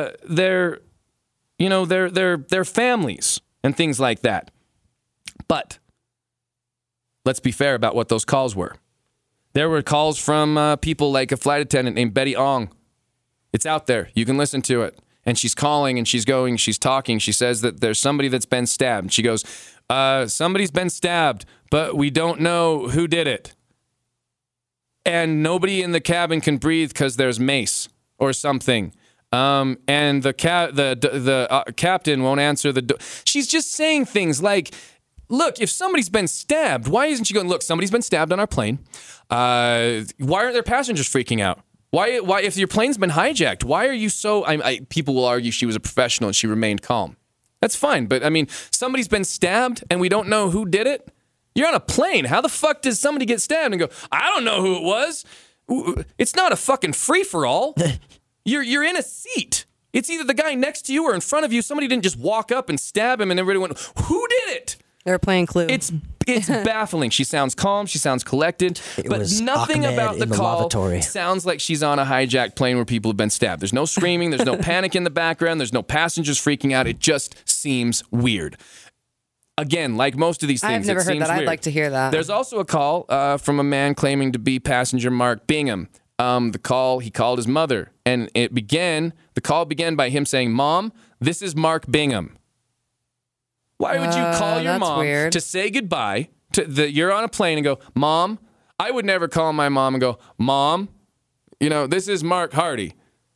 families and things like that. But let's be fair about what those calls were. There were calls from people like a flight attendant named Betty Ong. It's out there. You can listen to it. And she's calling and she's talking. She says that there's somebody that's been stabbed. And she goes, somebody's been stabbed, but we don't know who did it. And nobody in the cabin can breathe because there's mace or something. And the captain won't answer the door. She's just saying things like, look, if somebody's been stabbed, why isn't she going, look, somebody's been stabbed on our plane. Why aren't their passengers freaking out? Why, if your plane's been hijacked, why are you so... people will argue she was a professional and she remained calm. That's fine, but, I mean, somebody's been stabbed and we don't know who did it? You're on a plane. How the fuck does somebody get stabbed and go, I don't know who it was? It's not a fucking free-for-all. You're in a seat. It's either the guy next to you or in front of you. Somebody didn't just walk up and stab him and everybody went, who did it? They're playing Clue. It's baffling. She sounds calm. She sounds collected. But nothing about the call sounds like she's on a hijacked plane where people have been stabbed. There's no screaming. There's no panic in the background. There's no passengers freaking out. It just seems weird. Again, like most of these things, I've never heard that. Weird. I'd like to hear that. There's also a call from a man claiming to be passenger Mark Bingham. He called his mother, and the call began by him saying, Mom, this is Mark Bingham. Why would you call your mom to say goodbye? You're on a plane and go, Mom? I would never call my mom and go, Mom, this is Mark Hardy.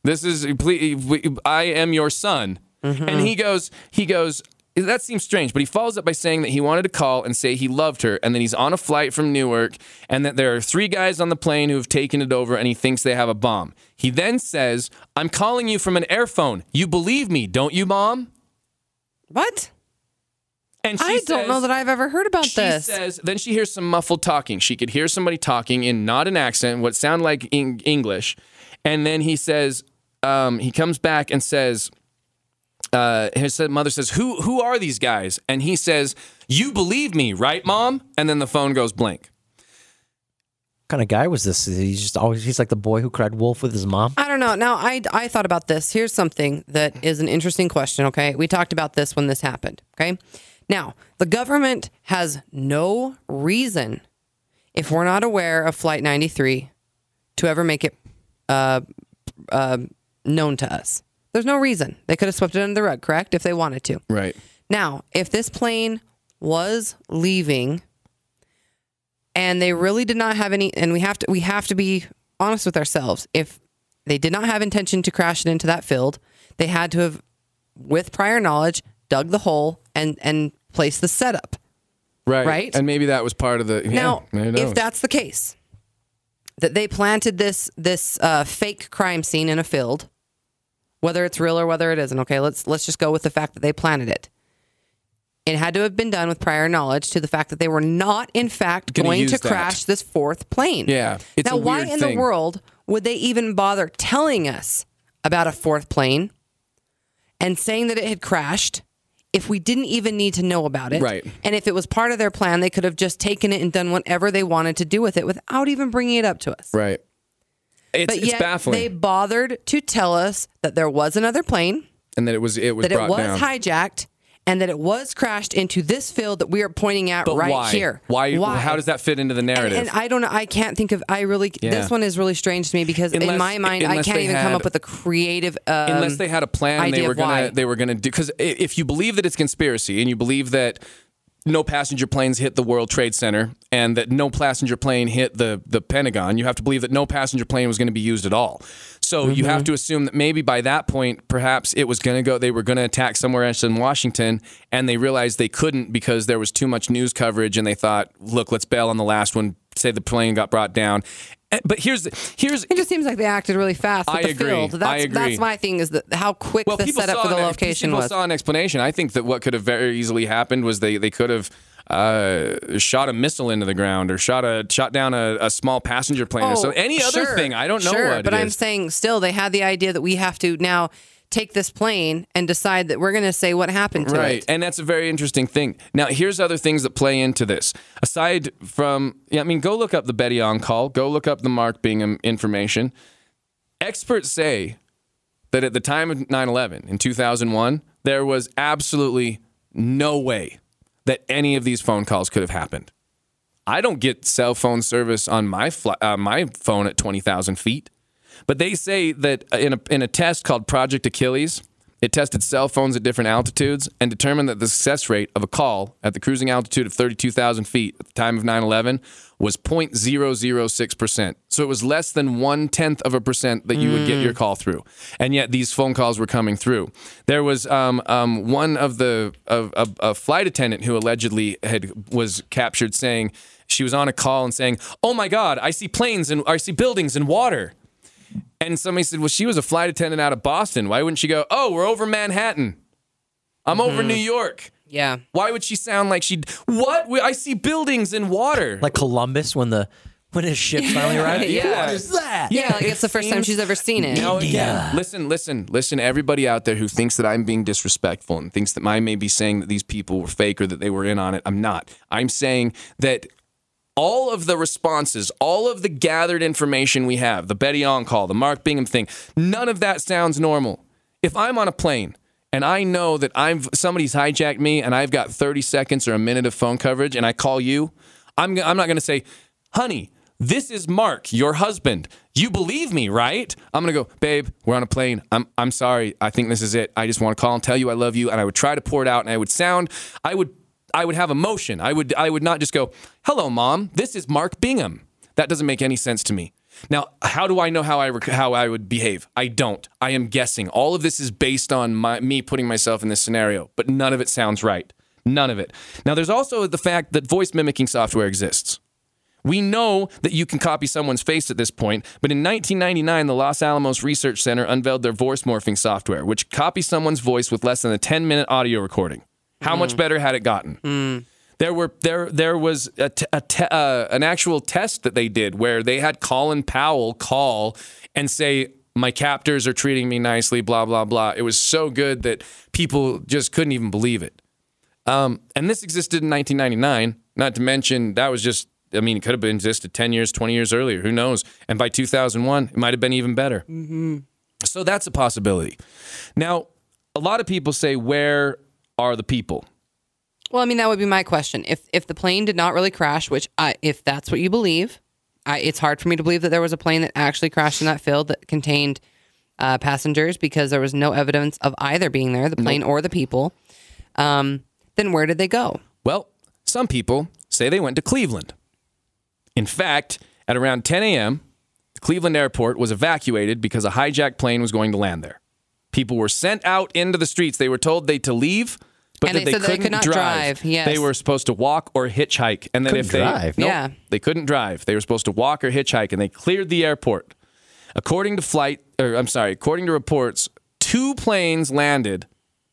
I am your son. Mm-hmm. And he goes, that seems strange, but he follows up by saying that he wanted to call and say he loved her, and then he's on a flight from Newark, and that there are 3 guys on the plane who have taken it over, and he thinks they have a bomb. He then says, I'm calling you from an airphone. You believe me, don't you, Mom? What? And I don't know that I've ever heard about this. She says, then she hears some muffled talking. She could hear somebody talking in not an accent, what sounded like English. And then he says, he comes back and says, his mother says, who are these guys? And he says, you believe me, right, Mom? And then the phone goes blank. What kind of guy was this? He's like the boy who cried wolf with his mom? I don't know. Now, I thought about this. Here's something that is an interesting question, okay? We talked about this when this happened, okay? Now, the government has no reason, if we're not aware of Flight 93, to ever make it known to us. There's no reason. They could have swept it under the rug, correct? If they wanted to. Right. Now, if this plane was leaving and they really did not have any, and we have to be honest with ourselves. If they did not have intention to crash it into that field, they had to have, with prior knowledge, dug the hole and placed the setup. Right? And maybe that was part of the... Now, if that's the case, that they planted this fake crime scene in a field, whether it's real or whether it isn't, okay, let's just go with the fact that they planted it. It had to have been done with prior knowledge to the fact that they were not, in fact, going to crash this fourth plane. Yeah. It's now, a weird why in the world would they even bother telling us about a fourth plane and saying that it had crashed if we didn't even need to know about it? Right. And if it was part of their plan, they could have just taken it and done whatever they wanted to do with it without even bringing it up to us. Right. It's yet baffling. They bothered to tell us that there was another plane. And that it was down. Hijacked. And that it was crashed into this field that we are pointing at here. Why? How does that fit into the narrative? And I don't know. I can't think of. This one is really strange to me because in my mind, I can't even come up with a creative. Unless they had a plan, they were gonna do. Because if you believe that it's conspiracy and you believe that no passenger planes hit the World Trade Center and that no passenger plane hit the Pentagon, you have to believe that no passenger plane was going to be used at all. So you have to assume that maybe by that point, perhaps it was going to go, they were going to attack somewhere else in Washington, and they realized they couldn't because there was too much news coverage, and they thought, look, let's bail on the last one, say the plane got brought down. But here's it just seems like they acted really fast with the field. I agree. That's my thing, is that how quick the setup for the location was. People saw an explanation. I think that what could have very easily happened was they could have shot a missile into the ground or shot down a small passenger plane or so. Any other thing. I don't know what it is. But I'm saying still they had the idea that we have to now take this plane and decide that we're going to say what happened to it. Right, and that's a very interesting thing. Now, here's other things that play into this. Aside from, go look up the Betty on call. Go look up the Mark Bingham information. Experts say that at the time of 9/11 in 2001, there was absolutely no way that any of these phone calls could have happened. I don't get cell phone service on my phone at 20,000 feet. But they say that in a test called Project Achilles, it tested cell phones at different altitudes and determined that the success rate of a call at the cruising altitude of 32,000 feet at the time of 9/11 was 0.006%. So it was less than 1/10% that you would get your call through. And yet these phone calls were coming through. There was one of a flight attendant who allegedly was captured saying, she was on a call and saying, "Oh my God, I see planes and I see buildings and water." And somebody said, well, she was a flight attendant out of Boston. Why wouldn't she go, "Oh, we're over Manhattan. I'm over New York." Yeah. Why would she sound like what? I see buildings and water. Like Columbus when his ship finally arrived. Yeah. What is that? Yeah, like it's the first time she's ever seen it. Yeah. Listen, everybody out there who thinks that I'm being disrespectful and thinks that I may be saying that these people were fake or that they were in on it. I'm not. I'm saying that all of the responses, all of the gathered information we have, the Betty on call, the Mark Bingham thing, none of that sounds normal. If I'm on a plane and I know that somebody's hijacked me and I've got 30 seconds or a minute of phone coverage and I call you, I'm not going to say, "Honey, this is Mark, your husband. You believe me, right?" I'm going to go, "Babe, we're on a plane. I'm sorry. I think this is it. I just want to call and tell you I love you." And I would try to pour it out, and I would have emotion. I would not just go, "Hello, Mom. This is Mark Bingham." That doesn't make any sense to me. Now, how do I know how I would behave? I don't. I am guessing. All of this is based on me putting myself in this scenario, but none of it sounds right. None of it. Now, there's also the fact that voice mimicking software exists. We know that you can copy someone's face at this point, but in 1999, the Los Alamos Research Center unveiled their voice morphing software, which copies someone's voice with less than a 10-minute audio recording. How much better had it gotten? There was an actual test that they did where they had Colin Powell call and say, "My captors are treating me nicely, blah, blah, blah." It was so good that people just couldn't even believe it. And this existed in 1999, not to mention that was just, it could have existed 10 years, 20 years earlier. Who knows? And by 2001, it might have been even better. So that's a possibility. Now, a lot of people say, where are the people? Well, that would be my question. If the plane did not really crash, which if that's what you believe, it's hard for me to believe that there was a plane that actually crashed in that field that contained passengers because there was no evidence of either being there, the plane or the people. Then where did they go? Well, some people say they went to Cleveland. In fact, at around 10 a.m., Cleveland Airport was evacuated because a hijacked plane was going to land there. People were sent out into the streets. They were told to leave, but that they could not drive. Yes. They were supposed to walk or hitchhike. And then they couldn't drive. They were supposed to walk or hitchhike, and they cleared the airport. According to reports, two planes landed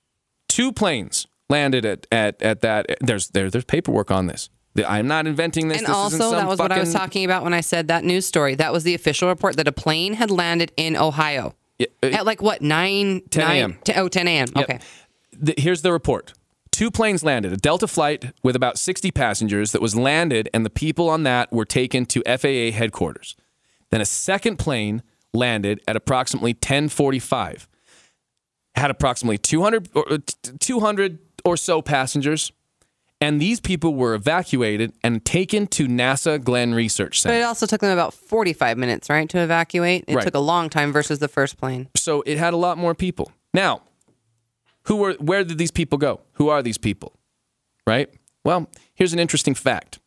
at that. There's paperwork on this. I'm not inventing this. And this also, that was what I was talking about when I said that news story. That was the official report that a plane had landed in Ohio. At like what, 10 a.m. 10 a.m. Yep. Okay. Here's the report. Two planes landed, a Delta flight with about 60 passengers that was landed, and the people on that were taken to FAA headquarters. Then a second plane landed at approximately 10:45. Had approximately 200 or so passengers, and these people were evacuated and taken to NASA Glenn Research Center. But it also took them about 45 minutes, right, to evacuate? It took a long time versus the first plane. So it had a lot more people. Now, where did these people go? Who are these people? Right? Well, here's an interesting fact.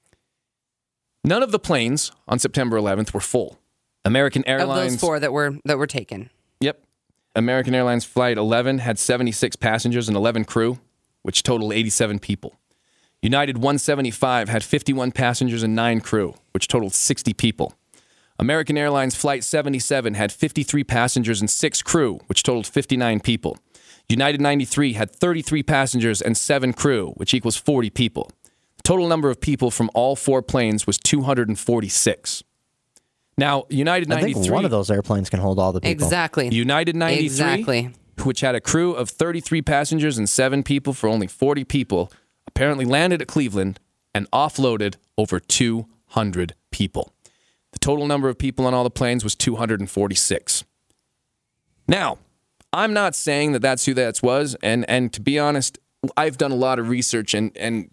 None of the planes on September 11th were full. American Airlines... Of those four that were taken. Yep. American Airlines Flight 11 had 76 passengers and 11 crew, which totaled 87 people. United 175 had 51 passengers and 9 crew, which totaled 60 people. American Airlines Flight 77 had 53 passengers and 6 crew, which totaled 59 people. United 93 had 33 passengers and 7 crew, which equals 40 people. The total number of people from all 4 planes was 246. Now, United 93... I think one of those airplanes can hold all the people. Exactly. United 93, which had a crew of 33 passengers and 7 people for only 40 people, apparently landed at Cleveland and offloaded over 200 people. The total number of people on all the planes was 246. Now, I'm not saying that that's who that was, and to be honest, I've done a lot of research, and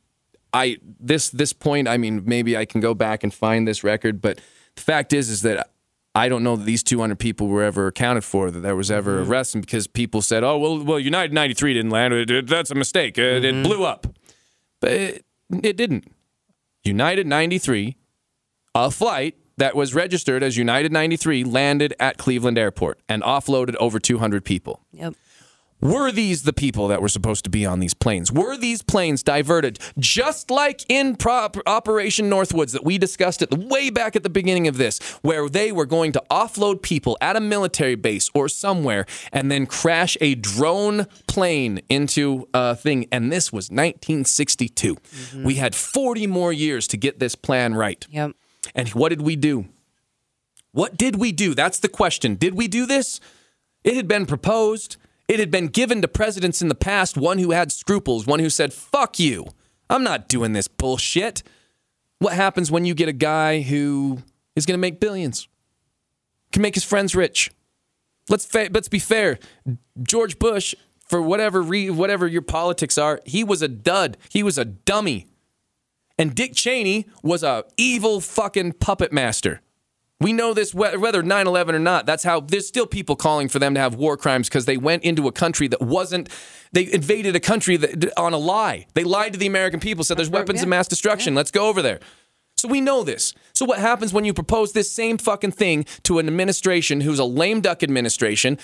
this point, I mean, maybe I can go back and find this record, but the fact is that I don't know that these 200 people were ever accounted for, that there was ever arrested, because people said, oh, well, United 93 didn't land. That's a mistake. It blew up. But it didn't. United 93, a flight that was registered as United 93, landed at Cleveland Airport and offloaded over 200 people. Yep. Were these the people that were supposed to be on these planes? Were these planes diverted just like in Operation Northwoods that we discussed way back at the beginning of this, where they were going to offload people at a military base or somewhere and then crash a drone plane into a thing? And this was 1962. Mm-hmm. We had 40 more years to get this plan right. Yep. And what did we do? What did we do? That's the question. Did we do this? It had been proposed. It had been given to presidents in the past, one who had scruples, one who said, fuck you, I'm not doing this bullshit. What happens when you get a guy who is going to make billions, can make his friends rich? Let's be fair. George Bush, for whatever your politics are, he was a dud. He was a dummy. And Dick Cheney was a evil fucking puppet master. We know this whether 9/11 or not. That's how there's still people calling for them to have war crimes because they went into a country that wasn't. They invaded a country on a lie. They lied to the American people, said there's weapons of mass destruction. Let's go over there. So we know this. So what happens when you propose this same fucking thing to an administration who's a lame duck administration?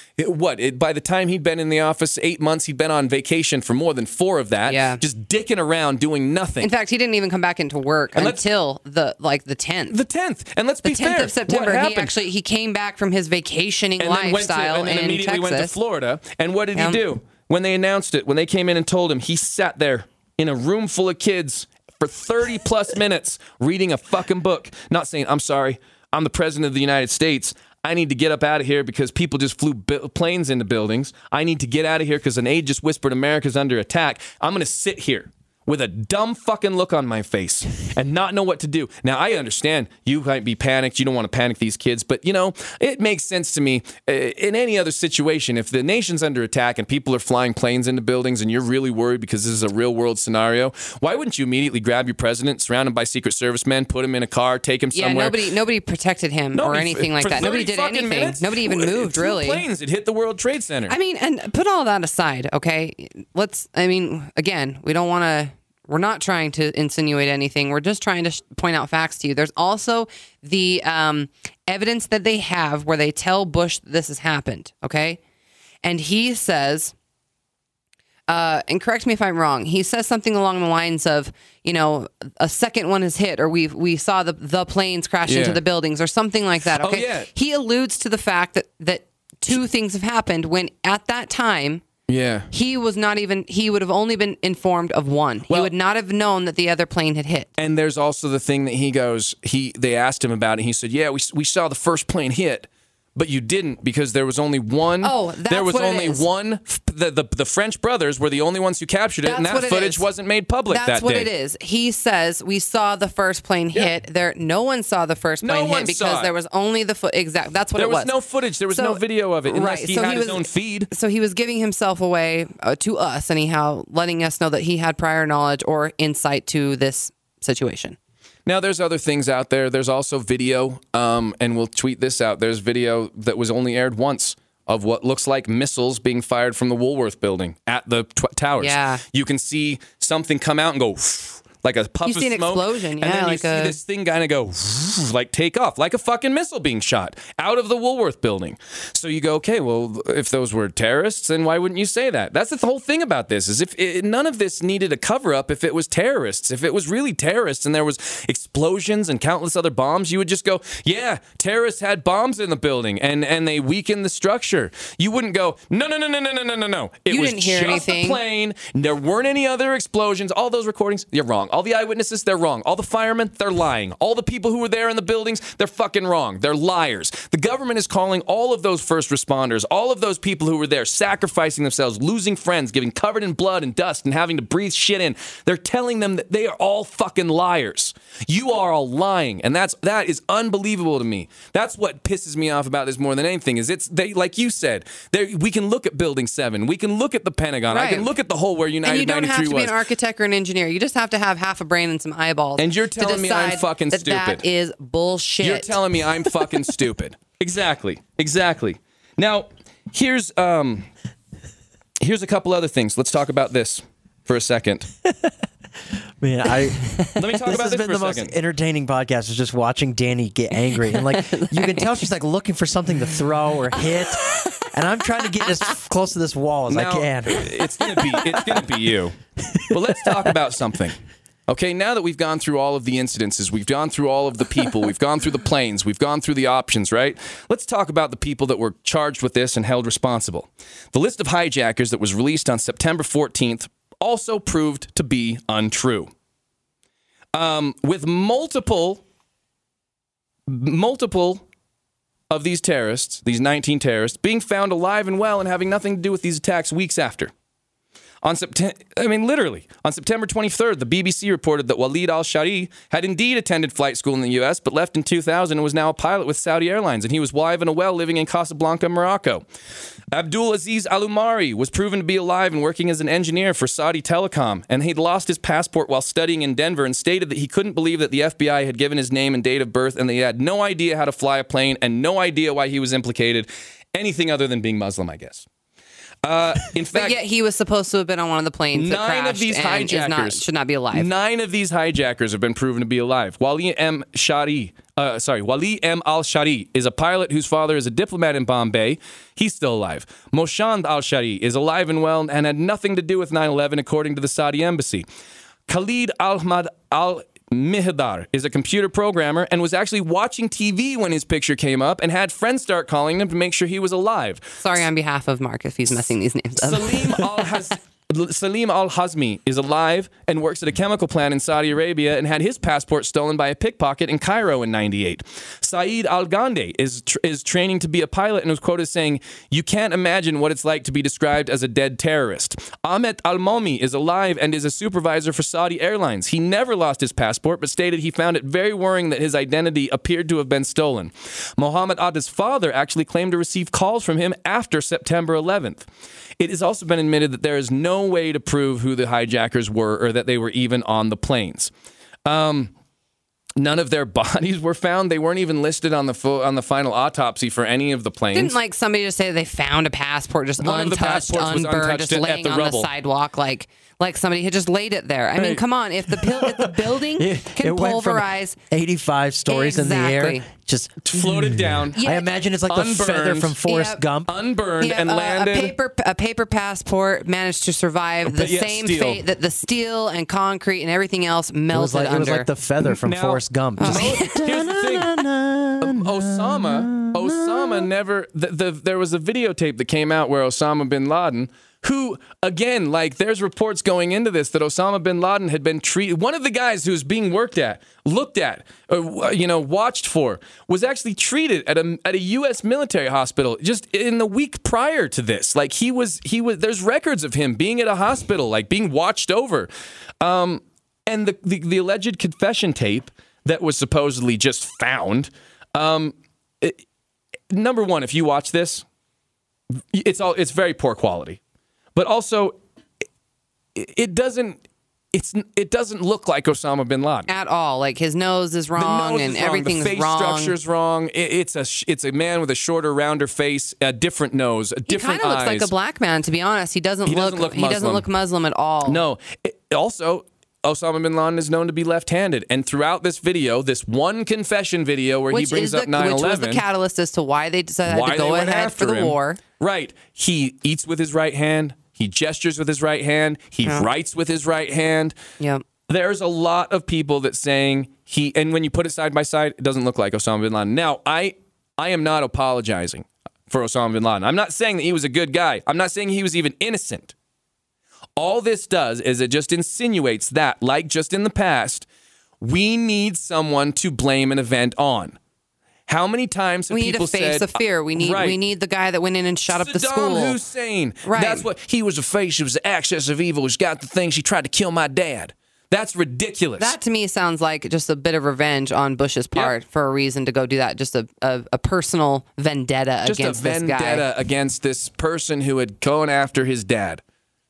By the time he'd been in the office 8 months, he'd been on vacation for more than 4 of that. Yeah. Just dicking around doing nothing. In fact, he didn't even come back into work until the 10th. The 10th. And let's be fair. The 10th of September, he came back from his vacationing lifestyle and immediately went to Florida. And what did he do? When they announced it, when they came in and told him, he sat there in a room full of kids for 30 plus minutes reading a fucking book, not saying, I'm sorry, I'm the president of the United States. I need to get up out of here because people just flew planes into buildings. I need to get out of here because an aide just whispered America's under attack. I'm going to sit here with a dumb fucking look on my face and not know what to do. Now, I understand you might be panicked. You don't want to panic these kids. But, it makes sense to me in any other situation. If the nation's under attack and people are flying planes into buildings and you're really worried because this is a real world scenario, why wouldn't you immediately grab your president, surrounded by Secret Service men, put him in a car, take him somewhere? Yeah, nobody protected him or anything like that. Nobody did anything. Minutes, nobody even moved, really. Planes, it hit the World Trade Center. I mean, and put all that aside, okay? Again, we're not trying to insinuate anything. We're just trying to point out facts to you. There's also the evidence that they have where they tell Bush this has happened, okay? And he says, and correct me if I'm wrong, he says something along the lines of, a second one is hit, or we saw the planes crash into the buildings, or something like that, okay? Oh, yeah. He alludes to the fact that two things have happened when at that time, he would have only been informed of one. He would not have known that the other plane had hit. And there's also the thing that they asked him about it. He said, yeah, we saw the first plane hit, but you didn't because there was only one. Oh, that's there was what only it is. one. The French brothers were the only ones who captured it, and that footage wasn't made public that day. That's what it is. He says we saw the first plane hit. No one saw the first plane hit because there was only the foot. Exact. That's what it was. There was no footage. There was no video of it unless he had his own feed. So he was giving himself away to us, anyhow, letting us know that he had prior knowledge or insight to this situation. Now, there's other things out there. There's also video, and we'll tweet this out. There's video that was only aired once of what looks like missiles being fired from the Woolworth building at the towers. Yeah. You can see something come out and go like a puff of smoke. You see an explosion, and then you see this thing kind of go like take off, like a fucking missile being shot out of the Woolworth building. So you go, okay, well, if those were terrorists, then why wouldn't you say that? That's the whole thing about this, is none of this needed a cover-up if it was terrorists. If it was really terrorists and there was explosions and countless other bombs, you would just go, yeah, terrorists had bombs in the building and they weakened the structure. You wouldn't go, no. It was just a plane. There weren't any other explosions. All those recordings, you're wrong. All the eyewitnesses, they're wrong. All the firemen, they're lying. All the people who were there in the buildings, they're fucking wrong. They're liars. The government is calling all of those first responders, all of those people who were there, sacrificing themselves, losing friends, getting covered in blood and dust and having to breathe shit in. They're telling them that they are all fucking liars. You are all lying. And that is unbelievable to me. That's what pisses me off about this more than anything, is they, like you said, we can look at Building 7. We can look at the Pentagon. Right. I can look at the hole where United 93 was. And you don't have to be an architect or an engineer. You just have to have half a brain and some eyeballs. And you're telling me I'm fucking stupid. That is bullshit. You're telling me I'm fucking stupid. Exactly. Now, here's a couple other things. Let's talk about this for a second. Man, let me talk about this for a second. This has been the most entertaining podcast, is just watching Danny get angry. And you can tell she's looking for something to throw or hit. And I'm trying to get as close to this wall as I can. It's gonna be you. But let's talk about something. Okay, now that we've gone through all of the incidences, we've gone through all of the people, we've gone through the planes, we've gone through the options, right? Let's talk about the people that were charged with this and held responsible. The list of hijackers that was released on September 14th also proved to be untrue. With multiple of these terrorists, these 19 terrorists, being found alive and well and having nothing to do with these attacks weeks after. On September 23rd, the BBC reported that Walid al-Shari had indeed attended flight school in the U.S., but left in 2000 and was now a pilot with Saudi Airlines, and he was alive and well living in Casablanca, Morocco. Abdul Aziz Al-Umari was proven to be alive and working as an engineer for Saudi Telecom, and he'd lost his passport while studying in Denver and stated that he couldn't believe that the FBI had given his name and date of birth and they had no idea how to fly a plane and no idea why he was implicated, anything other than being Muslim, I guess. In fact, but yet he was supposed to have been on one of the planes that crashed. 9 of these hijackers should not be alive. 9 of these hijackers have been proven to be alive. Wali M. al-Shari is a pilot whose father is a diplomat in Bombay. He's still alive. Moshand al-Shari is alive and well and had nothing to do with 9/11, according to the Saudi embassy. Khalid Ahmad al-Mihdar is a computer programmer and was actually watching TV when his picture came up and had friends start calling him to make sure he was alive. Sorry on behalf of Mark if he's messing these names up. Salim al-Hazmi is alive and works at a chemical plant in Saudi Arabia and had his passport stolen by a pickpocket in Cairo in 98. Saeed al-Gandhi is training to be a pilot and was quoted as saying, "You can't imagine what it's like to be described as a dead terrorist." Ahmed al-Momi is alive and is a supervisor for Saudi Airlines. He never lost his passport, but stated he found it very worrying that his identity appeared to have been stolen. Mohammed Atta's father actually claimed to receive calls from him after September 11th. It has also been admitted that there is no way to prove who the hijackers were or that they were even on the planes. None of their bodies were found. They weren't even listed on the final autopsy for any of the planes. Didn't like somebody just say they found a passport just untouched, unburned, just laying on the sidewalk, like somebody had just laid it there. I mean, come on, if the building can pulverize 85 stories in the air, just floated down. Yeah. I imagine it's like the feather from Forrest Gump, unburned and landed. A paper passport managed to survive the same fate that the steel and concrete and everything else melted under. It was like the feather from Forrest Gump. Here's the thing. Osama never. There was a videotape that came out where Osama bin Laden, who, again, like there's reports going into this that Osama bin Laden had been treated. One of the guys who was being looked at, watched for, was actually treated at a U.S. military hospital just in the week prior to this. Like he was. There's records of him being at a hospital, like being watched over, and the alleged confession tape that was supposedly just found. Number one, if you watch this, it's very poor quality. But also, it doesn't look like Osama bin Laden at all. Like his nose is wrong and everything's wrong. The face structure's wrong. It's a man with a shorter, rounder face, a different nose, a different eyes. He kind of looks like a black man, to be honest. He doesn't look Muslim at all. No. Also, Osama bin Laden is known to be left-handed, and throughout this video, this one confession video where he brings up 9/11, which was the catalyst as to why they decided to go ahead for the war. Right. He eats with his right hand. He gestures with his right hand. He writes with his right hand. Yep. There's a lot of people that saying and when you put it side by side, it doesn't look like Osama bin Laden. Now, I am not apologizing for Osama bin Laden. I'm not saying that he was a good guy. I'm not saying he was even innocent. All this does is it just insinuates that, like just in the past, we need someone to blame an event on. How many times have people said... We need a face of fear. We need the guy that went in and shot up the school. Saddam Hussein. Right. That's what... He was a face. He was the access of evil. He's got the thing. She tried to kill my dad. That's ridiculous. That to me sounds like just a bit of revenge on Bush's part for a reason to go do that. Just a personal vendetta against this guy. Just a vendetta against this person who had gone after his dad.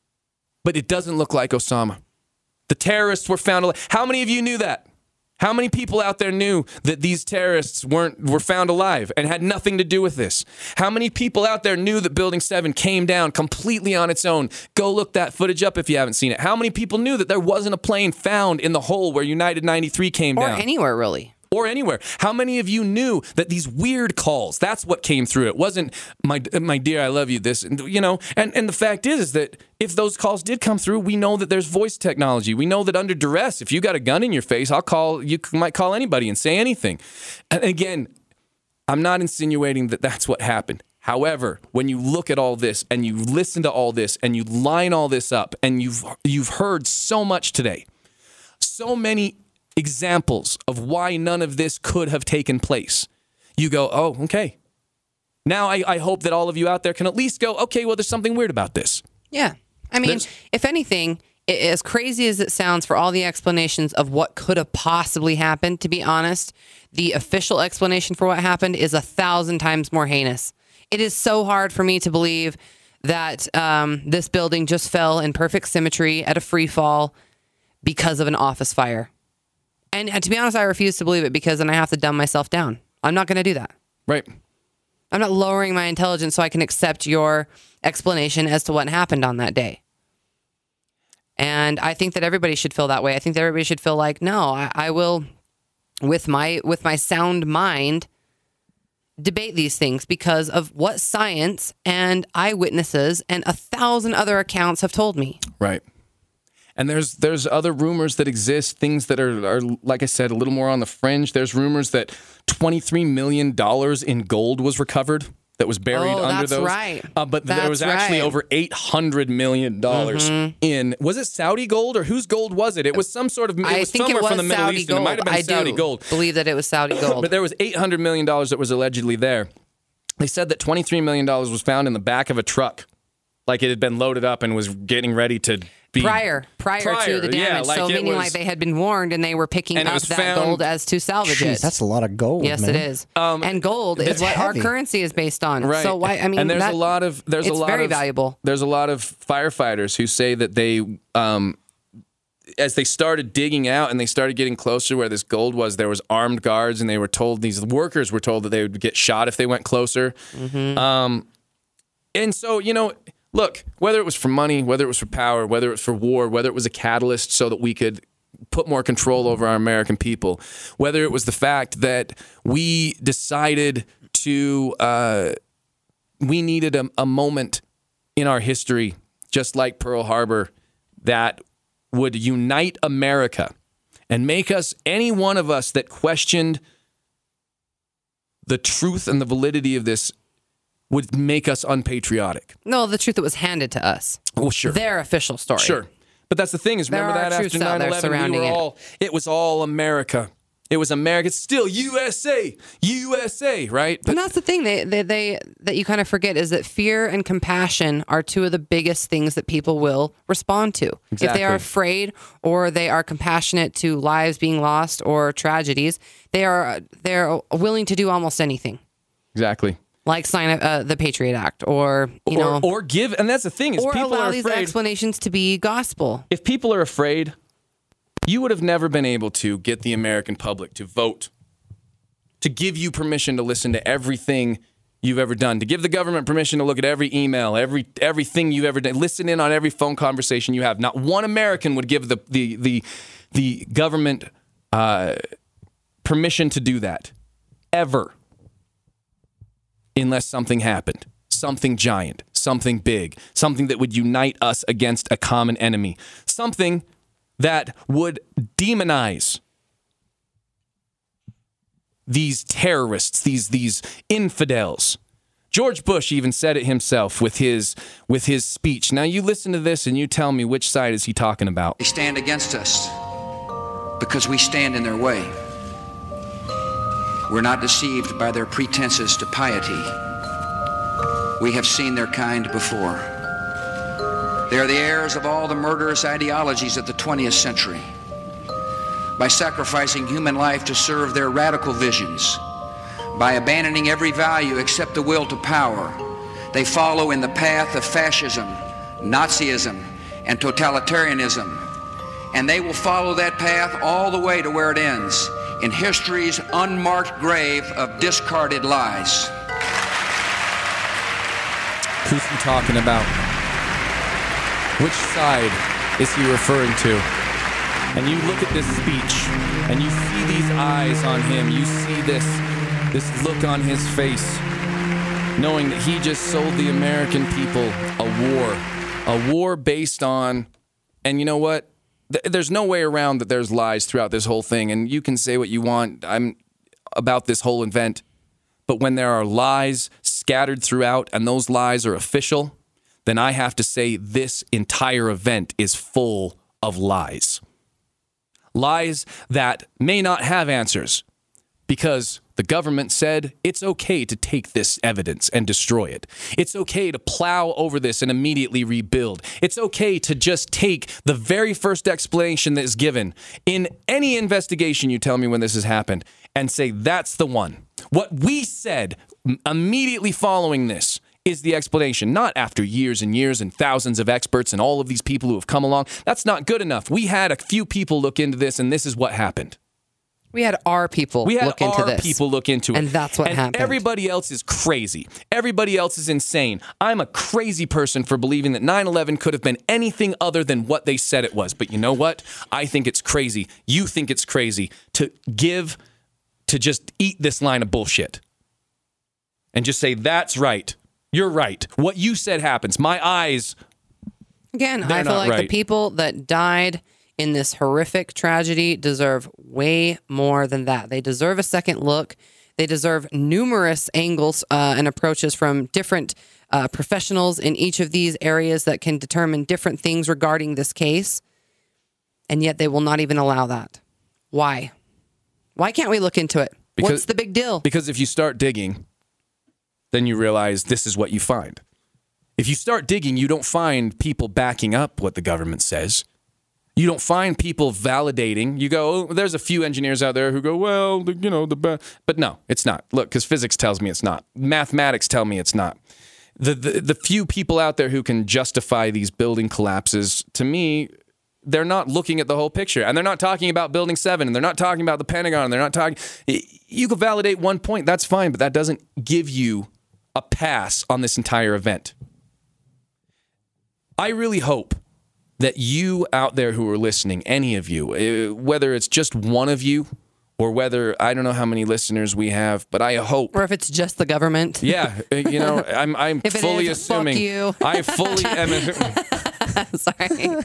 But it doesn't look like Osama. The terrorists were found alive. How many of you knew that? How many people out there knew that these terrorists were found alive and had nothing to do with this? How many people out there knew that Building 7 came down completely on its own? Go look that footage up if you haven't seen it. How many people knew that there wasn't a plane found in the hole where United 93 came down? Or anywhere, really. Or anywhere. How many of you knew that these weird calls, that's what came through? It wasn't, my dear, I love you, this, and the fact is that if those calls did come through, we know that there's voice technology. We know that under duress, if you got a gun in your face, you might call anybody and say anything. And again, I'm not insinuating that that's what happened. However, when you look at all this and you listen to all this and you line all this up and you've heard so much today, so many examples of why none of this could have taken place. You go, oh, okay. Now I hope that all of you out there can at least go, okay, well, there's something weird about this. Yeah. I mean, if anything, as crazy as it sounds for all the explanations of what could have possibly happened, to be honest, the official explanation for what happened is 1,000 times more heinous. It is so hard for me to believe that this building just fell in perfect symmetry at a free fall because of an office fire. And to be honest, I refuse to believe it because then I have to dumb myself down. I'm not going to do that. Right. I'm not lowering my intelligence so I can accept your explanation as to what happened on that day. And I think that everybody should feel that way. I think that everybody should feel like, no, I will, with my sound mind, debate these things because of what science and eyewitnesses and 1,000 other accounts have told me. Right. And there's other rumors that exist, things that are, like I said, a little more on the fringe. There's rumors that $23 million in gold was recovered that was buried under those. Right. But there was actually over $800 million in, was it Saudi gold or whose gold was it? It was some sort of, it was somewhere from the Middle East. It might have been Saudi gold. I believe that it was Saudi gold. But there was $800 million that was allegedly there. They said that $23 million was found in the back of a truck. Like it had been loaded up and was getting ready to be... Prior to the damage. Yeah, so meaning like they had been warned and they were picking up that gold as to salvage it. That's a lot of gold, Yes, man. it is. And gold is what our currency is based on. Right. So why, I mean, and it's very valuable. There's a lot of firefighters who say that they... as they started digging out and they started getting closer where this gold was, there was armed guards and they were told, these workers were told that they would get shot if they went closer. And so, you know, look, whether it was for money, whether it was for power, whether it was for war, whether it was a catalyst so that we could put more control over our American people, whether it was the fact that we decided to, we needed a moment in our history, just like Pearl Harbor, that would unite America and make us, any one of us that questioned the truth and the validity of this, would make us unpatriotic. No, the truth that was handed to us. Well, sure. Their official story. Sure. But that's the thing is, remember that after 9/11, it was all America. It was America. It's still USA, right? And that's the thing that you kind of forget is that fear and compassion are two of the biggest things that people will respond to. Exactly. If they are afraid or they are compassionate to lives being lost or tragedies, they're willing to do almost anything. Exactly. Like sign the Patriot Act, or give, and that's the thing is, or people allow are these afraid. explanations to be gospel. If people are afraid, you would have never been able to get the American public to vote, to give you permission to listen to everything you've ever done, to give the government permission to look at every email, everything you've ever done, listen in on every phone conversation you have. Not one American would give the government permission to do that, ever. Unless something happened, something giant, something big, something that would unite us against a common enemy, something that would demonize these terrorists, these infidels. George Bush even said it himself with his speech. Now you listen to this and you tell me, which side is he talking about? They stand against us because we stand in their way. We're not deceived by their pretenses to piety. We have seen their kind before. They are the heirs of all the murderous ideologies of the 20th century. By sacrificing human life to serve their radical visions, by abandoning every value except the will to power, they follow in the path of fascism, Nazism, and totalitarianism. And they will follow that path all the way to where it ends, in history's unmarked grave of discarded lies. Who's he talking about? Which side is he referring to? And you look at this speech, and you see these eyes on him. You see this look on his face, knowing that he just sold the American people a war based on, and you know what? There's no way around that there's lies throughout this whole thing, and you can say what you want about this whole event, but when there are lies scattered throughout and those lies are official, then I have to say this entire event is full of lies. Lies that may not have answers because the government said it's okay to take this evidence and destroy it. It's okay to plow over this and immediately rebuild. It's okay to just take the very first explanation that is given in any investigation you tell me when this has happened and say that's the one. What we said immediately following this is the explanation, not after years and years and thousands of experts and all of these people who have come along. That's not good enough. We had a few people look into this, and this is what happened. We had our people look into this. People look into it. And that's what happened. Everybody else is crazy. Everybody else is insane. I'm a crazy person for believing that 9/11 could have been anything other than what they said it was. But you know what? I think it's crazy. You think it's crazy to just eat this line of bullshit. And just say, that's right. You're right. What you said happens. My eyes. Again, I feel like the people that died in this horrific tragedy deserve way more than that. They deserve a second look. They deserve numerous angles and approaches from different professionals in each of these areas that can determine different things regarding this case. And yet they will not even allow that. Why? Why can't we look into it? What's the big deal? Because if you start digging, then you realize this is what you find. If you start digging, you don't find people backing up what the government says. You don't find people validating. You go, oh, there's a few engineers out there who go, well, but no, it's not. Look, because physics tells me it's not. Mathematics tell me it's not. The few people out there who can justify these building collapses, to me, they're not looking at the whole picture. And they're not talking about Building 7, and they're not talking about the Pentagon, and they're not talking. You can validate one point, that's fine, but that doesn't give you a pass on this entire event. I really hope that you out there who are listening, any of you, whether it's just one of you or whether, I don't know how many listeners we have, but I hope. Or if it's just the government. Yeah, I'm fully assuming. Fuck you. I fully am. Sorry.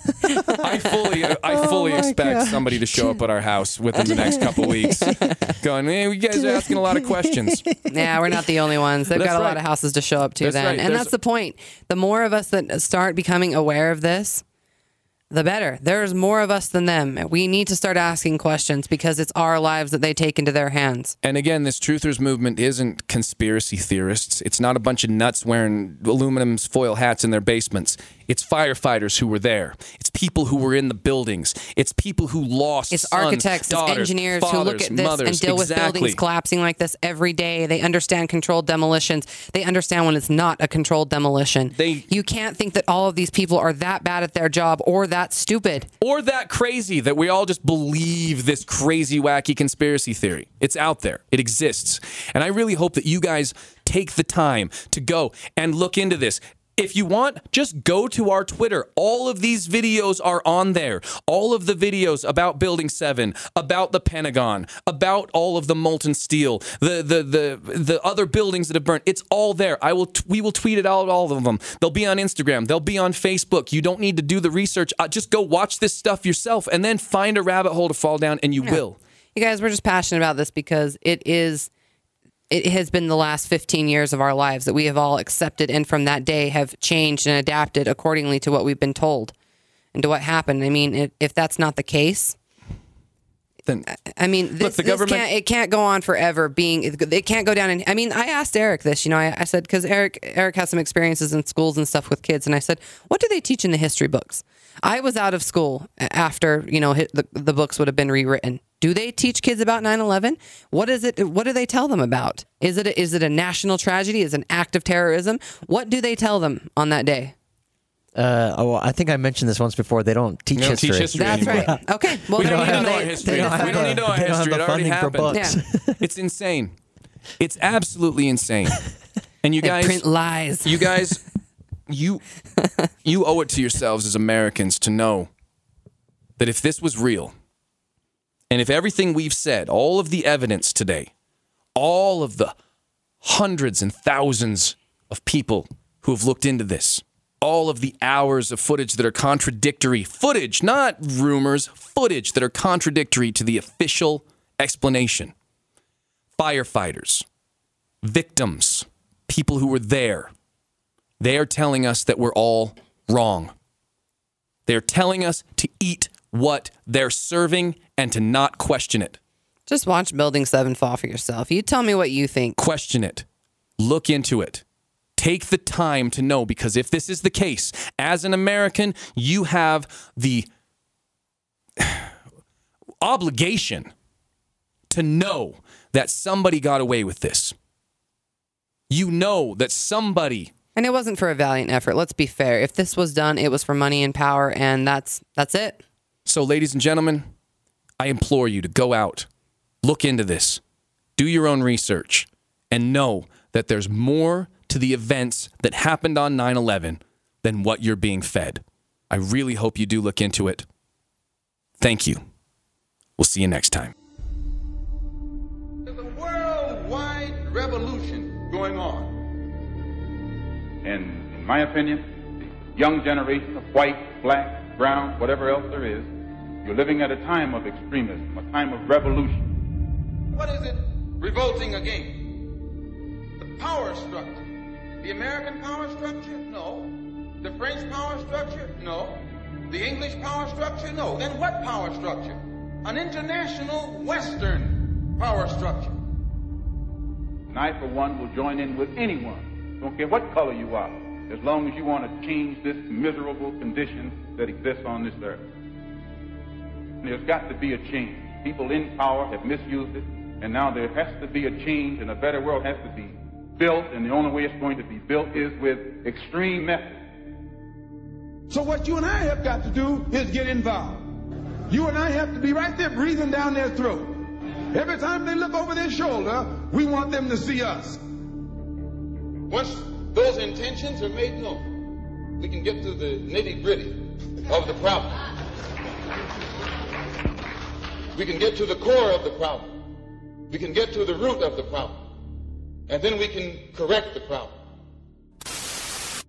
I fully expect somebody to show up at our house within the next couple weeks going, hey, you guys are asking a lot of questions. Yeah, we're not the only ones. They've got a lot of houses to show up to then. Right. And that's the point. The more of us that start becoming aware of this, the better. There's more of us than them. We need to start asking questions because it's our lives that they take into their hands. And again, this truthers movement isn't conspiracy theorists. It's not a bunch of nuts wearing aluminum foil hats in their basements. It's firefighters who were there. It's people who were in the buildings. It's people who lost It's sons, architects, daughters, it's engineers fathers, who look at this mothers, and deal with buildings collapsing like this every day. They understand controlled demolitions. They understand when it's not a controlled demolition. You can't think that all of these people are that bad at their job or that stupid. Or that crazy that we all just believe this crazy, wacky conspiracy theory. It's out there. It exists. And I really hope that you guys take the time to go and look into this. If you want, just go to our Twitter. All of these videos are on there. All of the videos about Building 7, about the Pentagon, about all of the molten steel, the other buildings that have burned. It's all there. We will tweet it out, all of them. They'll be on Instagram. They'll be on Facebook. You don't need to do the research. Just go watch this stuff yourself and then find a rabbit hole to fall down, and you will. You guys, we're just passionate about this because it has been the last 15 years of our lives that we have all accepted, and from that day have changed and adapted accordingly to what we've been told and to what happened. I mean, if that's not the case, then I mean, this it can't go on forever. It can't go down. I mean, I asked Eric this. I said, because Eric has some experiences in schools and stuff with kids, and I said, what do they teach in the history books? I was out of school after the books would have been rewritten. Do they teach kids about 9/11? What is it? What do they tell them about? Is it a national tragedy? Is it an act of terrorism? What do they tell them on that day? I think I mentioned this once before. They don't teach history. That's anymore. right. Okay. Well, we don't need to know history. We don't need to know history. It already happened. Yeah. It's insane. It's absolutely insane. And you guys print lies. You guys, you owe it to yourselves as Americans to know that if this was real, and if everything we've said, all of the evidence today, all of the hundreds and thousands of people who have looked into this, all of the hours of footage that are contradictory, footage, not rumors, footage that are contradictory to the official explanation. Firefighters, victims, people who were there, they are telling us that we're all wrong. They're telling us to eat what they're serving and to not question it. Just watch Building 7 fall for yourself. You tell me what you think. Question it. Look into it. Take the time to know, because if this is the case, as an American, you have the obligation to know that somebody got away with this. You know that somebody... And it wasn't for a valiant effort. Let's be fair. If this was done, it was for money and power, and that's it. So, ladies and gentlemen, I implore you to go out, look into this, do your own research, and know that there's more to the events that happened on 9/11 than what you're being fed. I really hope you do look into it. Thank you. We'll see you next time. There's a worldwide revolution going on. And in my opinion, the young generation of white, black, brown, whatever else there is, you're living at a time of extremism, a time of revolution. What is it revolting against. The power structure. The American power structure? No. The French power structure? No. The English power structure? No. Then what power structure? An international Western power structure. And I, for one, will join in with anyone, don't care what color you are, as long as you want to change this miserable condition that exists on this earth. And there's got to be a change. People in power have misused it, and now there has to be a change, and a better world has to be built, and the only way it's going to be built is with extreme methods. So what you and I have got to do is get involved. You and I have to be right there breathing down their throat. Every time they look over their shoulder, we want them to see us. Once those intentions are made known, we can get to the nitty-gritty of the problem. We can get to the core of the problem. We can get to the root of the problem. And then we can correct the problem.